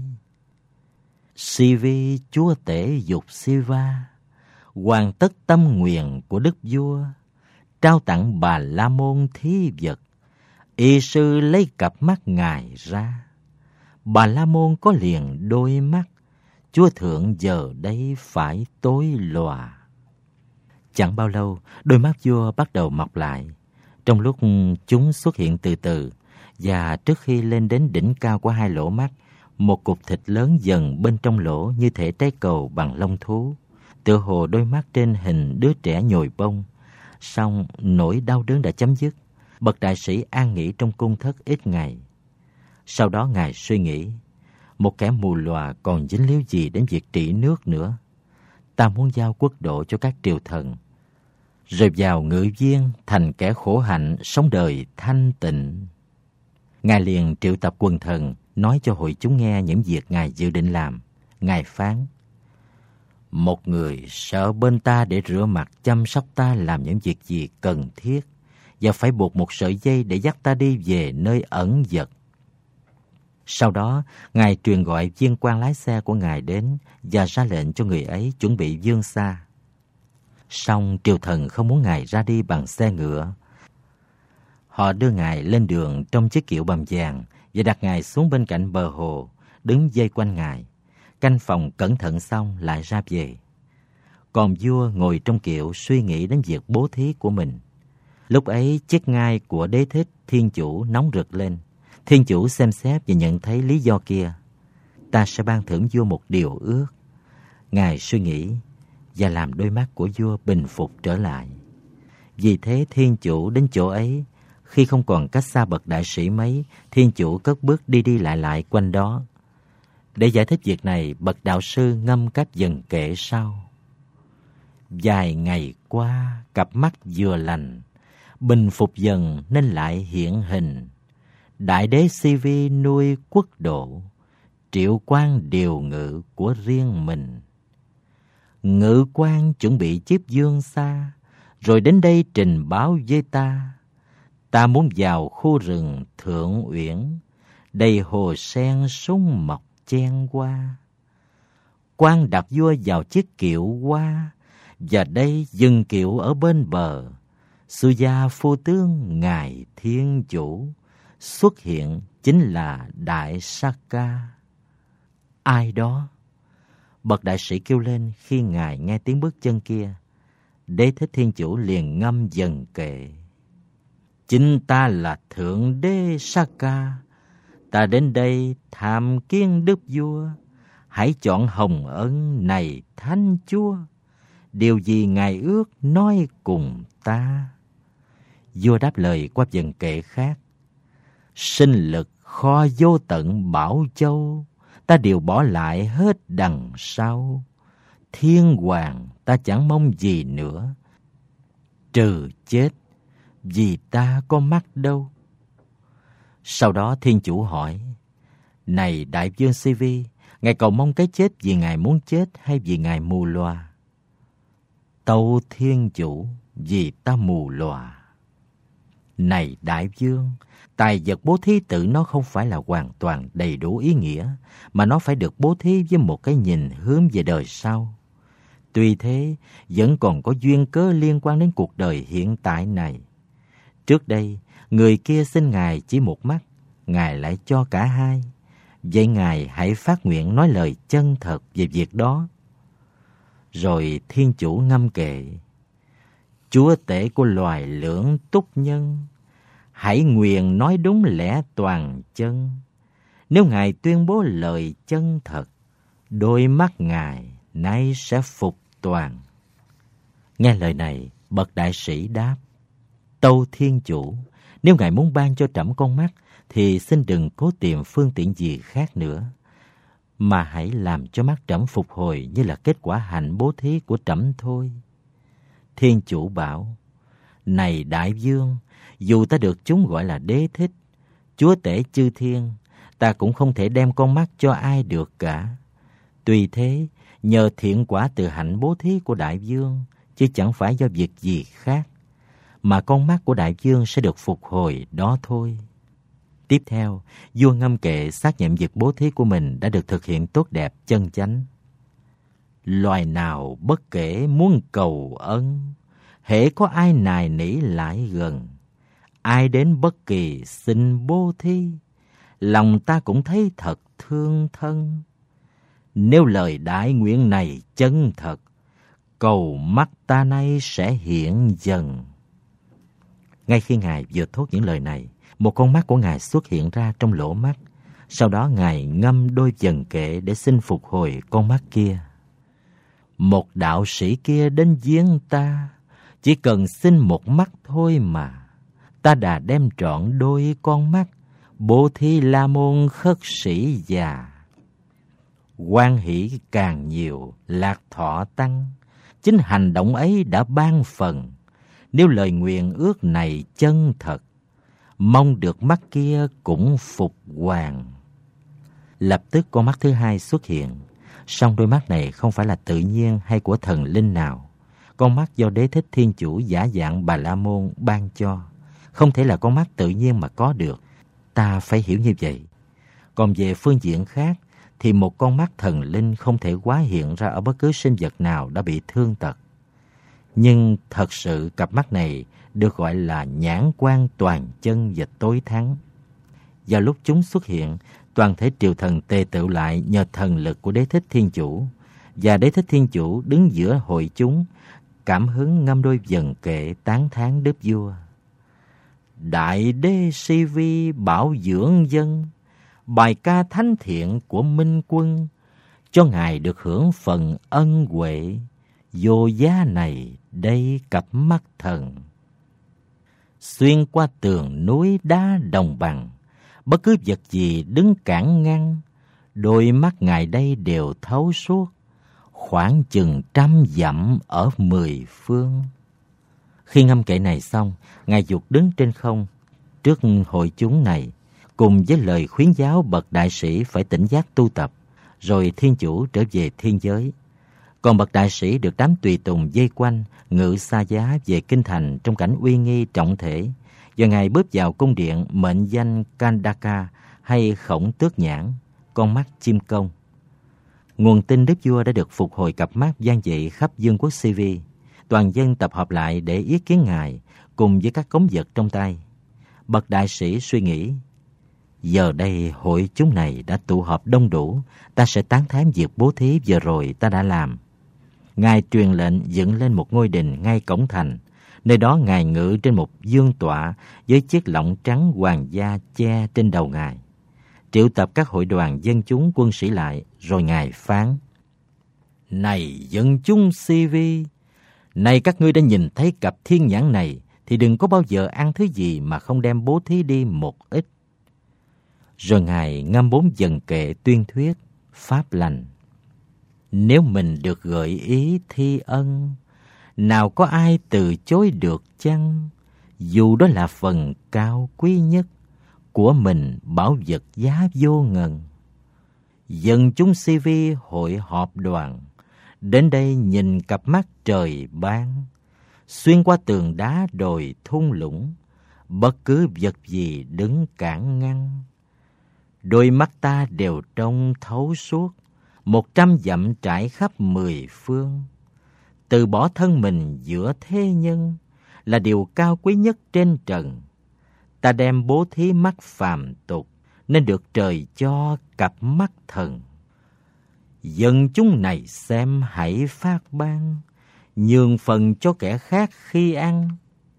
[SPEAKER 1] Si-vi chúa tể dục Siva, hoàn tất tâm nguyện của đức vua, trao tặng Bà La Môn thí vật. Y sư lấy cặp mắt Ngài ra, Bà La Môn có liền đôi mắt, chúa thượng giờ đây phải tối lòa. Chẳng bao lâu, đôi mắt vua bắt đầu mọc lại. Trong lúc chúng xuất hiện từ từ, và trước khi lên đến đỉnh cao của hai lỗ mắt, một cục thịt lớn dần bên trong lỗ như thể trái cầu bằng lông thú, tựa hồ đôi mắt trên hình đứa trẻ nhồi bông. Song nỗi đau đớn đã chấm dứt. Bậc đại sĩ an nghỉ trong cung thất ít ngày. Sau đó Ngài suy nghĩ, một kẻ mù lòa còn dính líu gì đến việc trị nước nữa. Ta muốn giao quốc độ cho các triều thần, rồi vào ngự viên thành kẻ khổ hạnh, sống đời thanh tịnh. Ngài liền triệu tập quần thần, nói cho hội chúng nghe những việc Ngài dự định làm. Ngài phán: Một người sợ bên ta để rửa mặt, chăm sóc ta làm những việc gì cần thiết, và phải buộc một sợi dây để dắt ta đi về nơi ẩn dật. Sau đó, Ngài truyền gọi viên quan lái xe của Ngài đến và ra lệnh cho người ấy chuẩn bị vươn xa. Song triều thần không muốn Ngài ra đi bằng xe ngựa. Họ đưa Ngài lên đường trong chiếc kiệu bầm vàng và đặt Ngài xuống bên cạnh bờ hồ, đứng vây quanh Ngài, canh phòng cẩn thận xong lại ra về. Còn vua ngồi trong kiệu suy nghĩ đến việc bố thí của mình. Lúc ấy chiếc ngai của Đế thích Thiên Chủ nóng rực lên. Thiên Chủ xem xét và nhận thấy lý do kia. Ta sẽ ban thưởng vua một điều ước. Ngài suy nghĩ và làm đôi mắt của vua bình phục trở lại. Vì thế Thiên Chủ đến chỗ ấy. Khi không còn cách xa bậc đại sĩ mấy, Thiên Chủ cất bước đi lại quanh đó. Để giải thích việc này, bậc đạo sư ngâm cách dần kệ sau. Vài ngày qua, cặp mắt vừa lành, bình phục dần nên lại hiện hình. Đại đế Si-vi nuôi quốc độ, triệu quan điều ngự của riêng mình. Ngự quan chuẩn bị chiếc dương xa, rồi đến đây trình báo với ta. Ta muốn vào khu rừng Thượng Uyển, đầy hồ sen sung mọc chen qua. Quan đặt vua vào chiếc kiệu hoa, và đây dừng kiệu ở bên bờ. Sư gia phu tướng Ngài Thiên Chủ xuất hiện chính là Đại Sa-ca. Ai đó? Bậc đại sĩ kêu lên khi Ngài nghe tiếng bước chân kia. Đế thích Thiên Chủ liền ngâm dần kệ. Chính ta là Thượng Đế Sa-ca. Ta đến đây tham kiến đức vua. Hãy chọn hồng ân này Thánh Chúa. Điều gì Ngài ước nói cùng ta. Vua đáp lời qua dần kệ khác. Sinh lực kho vô tận Bảo Châu, ta đều bỏ lại hết đằng sau. Thiên hoàng ta chẳng mong gì nữa, trừ chết, vì ta có mắt đâu. Sau đó Thiên Chủ hỏi: Này đại vương Si-vi, Ngài cầu mong cái chết vì Ngài muốn chết hay vì Ngài mù lòa? Tâu Thiên Chủ, vì ta mù lòa. Này đại vương, tài vật bố thí tự nó không phải là hoàn toàn đầy đủ ý nghĩa, mà nó phải được bố thí với một cái nhìn hướng về đời sau. Tuy thế, vẫn còn có duyên cớ liên quan đến cuộc đời hiện tại này. Trước đây, người kia xin Ngài chỉ một mắt, Ngài lại cho cả hai. Vậy Ngài hãy phát nguyện nói lời chân thật về việc đó. Rồi Thiên Chủ ngâm kệ: Chúa tể của loài lưỡng túc nhân, hãy nguyện nói đúng lẽ toàn chân. Nếu Ngài tuyên bố lời chân thật, đôi mắt Ngài nay sẽ phục toàn. Nghe lời này, bậc đại sĩ đáp: Tâu thiên chủ, nếu ngài muốn ban cho trẫm con mắt, thì xin đừng cố tìm phương tiện gì khác nữa, mà hãy làm cho mắt trẫm phục hồi như là kết quả hạnh bố thí của trẫm thôi. Thiên chủ bảo: Này đại vương, dù ta được chúng gọi là đế thích, chúa tể chư thiên, ta cũng không thể đem con mắt cho ai được cả. Tuy thế, nhờ thiện quả từ hạnh bố thí của đại vương, chứ chẳng phải do việc gì khác, mà con mắt của đại vương sẽ được phục hồi đó thôi. Tiếp theo, vua Ngâm Kệ xác nhận việc bố thí của mình đã được thực hiện tốt đẹp chân chánh. Loài nào bất kể muốn cầu ân, hễ có ai nài nỉ lại gần, ai đến bất kỳ xin bố thí, lòng ta cũng thấy thật thương thân. Nếu lời đại nguyện này chân thật, cầu mắt ta nay sẽ hiện dần. Ngay khi Ngài vừa thốt những lời này, một con mắt của Ngài xuất hiện ra trong lỗ mắt. Sau đó Ngài ngâm đôi dần kệ để xin phục hồi con mắt kia. Một đạo sĩ kia đến giếng ta, chỉ cần xin một mắt thôi mà. Ta đã đem trọn đôi con mắt, bố thí La Môn khất sĩ già. Hoan hỷ càng nhiều, lạc thọ tăng. Chính hành động ấy đã ban phần. Nếu lời nguyện ước này chân thật, mong được mắt kia cũng phục hoàng. Lập tức con mắt thứ hai xuất hiện. Song đôi mắt này không phải là tự nhiên hay của thần linh nào. Con mắt do Đế Thích Thiên Chủ giả dạng Bà La Môn ban cho, không thể là con mắt tự nhiên mà có được. Ta phải hiểu như vậy. Còn về phương diện khác, thì một con mắt thần linh không thể hóa hiện ra ở bất cứ sinh vật nào đã bị thương tật. Nhưng thật sự cặp mắt này được gọi là nhãn quan toàn chân và tối thắng. Vào lúc chúng xuất hiện, toàn thể triều thần tề tựu lại nhờ thần lực của Đế Thích Thiên Chủ, và Đế Thích Thiên Chủ đứng giữa hội chúng, cảm hứng ngâm đôi vần kệ tán thán đức vua. Đại đế si vi bảo dưỡng dân, bài ca thánh thiện của Minh Quân, cho ngài được hưởng phần ân huệ, vô giá này đây cặp mắt thần. Xuyên qua tường núi đá đồng bằng, bất cứ vật gì đứng cản ngăn, đôi mắt ngài đây đều thấu suốt, khoảng chừng 100 dặm ở 10 phương. Khi ngâm kệ này xong, ngài dục đứng trên không trước hội chúng này, cùng với lời khuyến giáo bậc đại sĩ phải tỉnh giác tu tập, rồi Thiên Chủ trở về thiên giới. Còn bậc đại sĩ được đám tùy tùng vây quanh, ngự xa giá về kinh thành trong cảnh uy nghi trọng thể, và ngài bước vào cung điện mệnh danh Kandaka hay Khổng Tước Nhãn, con mắt chim công. Nguồn tin đức vua đã được phục hồi cặp mắt vang dậy khắp vương quốc Si-vi. Toàn dân tập hợp lại để yết kiến ngài, cùng với các cống vật trong tay. Bậc đại sĩ suy nghĩ, giờ đây hội chúng này đã tụ họp đông đủ, ta sẽ tán thán việc bố thí vừa rồi ta đã làm. Ngài truyền lệnh dựng lên một ngôi đình ngay cổng thành, nơi đó ngài ngự trên một vương tọa với chiếc lọng trắng hoàng gia che trên đầu ngài. Triệu tập các hội đoàn dân chúng quân sĩ lại, rồi ngài phán: Này dân chúng Si-vi, này các ngươi đã nhìn thấy cặp thiên nhãn này, thì đừng có bao giờ ăn thứ gì mà không đem bố thí đi một ít. Rồi ngài ngâm 4 vần kệ tuyên thuyết pháp lành. Nếu mình được gợi ý thi ân, nào có ai từ chối được chăng? Dù đó là phần cao quý nhất của mình, bảo vật giá vô ngần. Dân chúng Si-vi hội họp đoàn, đến đây nhìn cặp mắt trời ban, xuyên qua tường đá đồi thung lũng, bất cứ vật gì đứng cản ngăn. Đôi mắt ta đều trông thấu suốt, 100 dặm trải khắp 10 phương. Từ bỏ thân mình giữa thế nhân là điều cao quý nhất trên trần. Ta đem bố thí mắt phàm tục, nên được trời cho cặp mắt thần. Dân chúng này xem hãy phát ban, nhường phần cho kẻ khác khi ăn.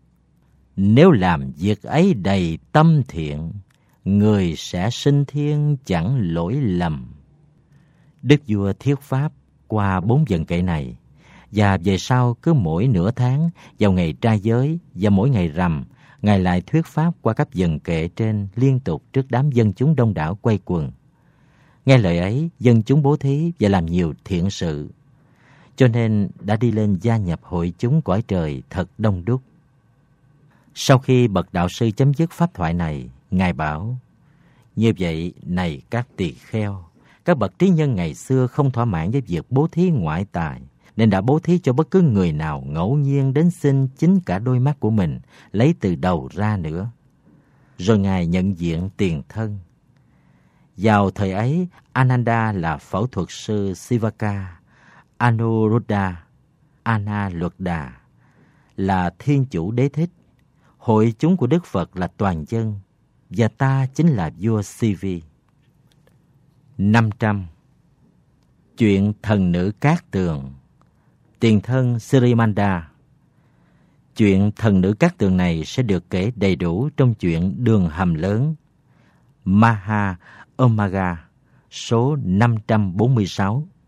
[SPEAKER 1] Nếu làm việc ấy đầy tâm thiện, người sẽ sinh thiên chẳng lỗi lầm. Đức vua thuyết pháp qua 4 vần kệ này, Và về sau cứ mỗi nửa tháng, vào ngày trai giới và mỗi ngày rằm, Ngài lại thuyết pháp qua các dần kệ trên liên tục trước đám dân chúng đông đảo quay quần. Nghe lời ấy, dân chúng bố thí và làm nhiều thiện sự, cho nên đã đi lên gia nhập hội chúng cõi trời thật đông đúc. Sau khi bậc đạo sư chấm dứt pháp thoại này, Ngài bảo: như vậy, này các tỳ kheo, các bậc trí nhân ngày xưa không thỏa mãn với việc bố thí ngoại tài, nên đã bố thí cho bất cứ người nào ngẫu nhiên đến xin chính cả đôi mắt của mình, lấy từ đầu ra nữa. Rồi Ngài nhận diện tiền thân. Vào thời ấy, Ananda là phẫu thuật sư Sivaka, Anuruddha, Analuddha là thiên chủ đế thích, hội chúng của Đức Phật là toàn dân, và ta chính là vua Sivi. 500. Chuyện thần nữ Cát Tường. Tiền thân Sirimanda. Chuyện thần nữ Cát Tường này sẽ được kể đầy đủ trong chuyện Đường Hầm Lớn, Maha Omaga, số 546.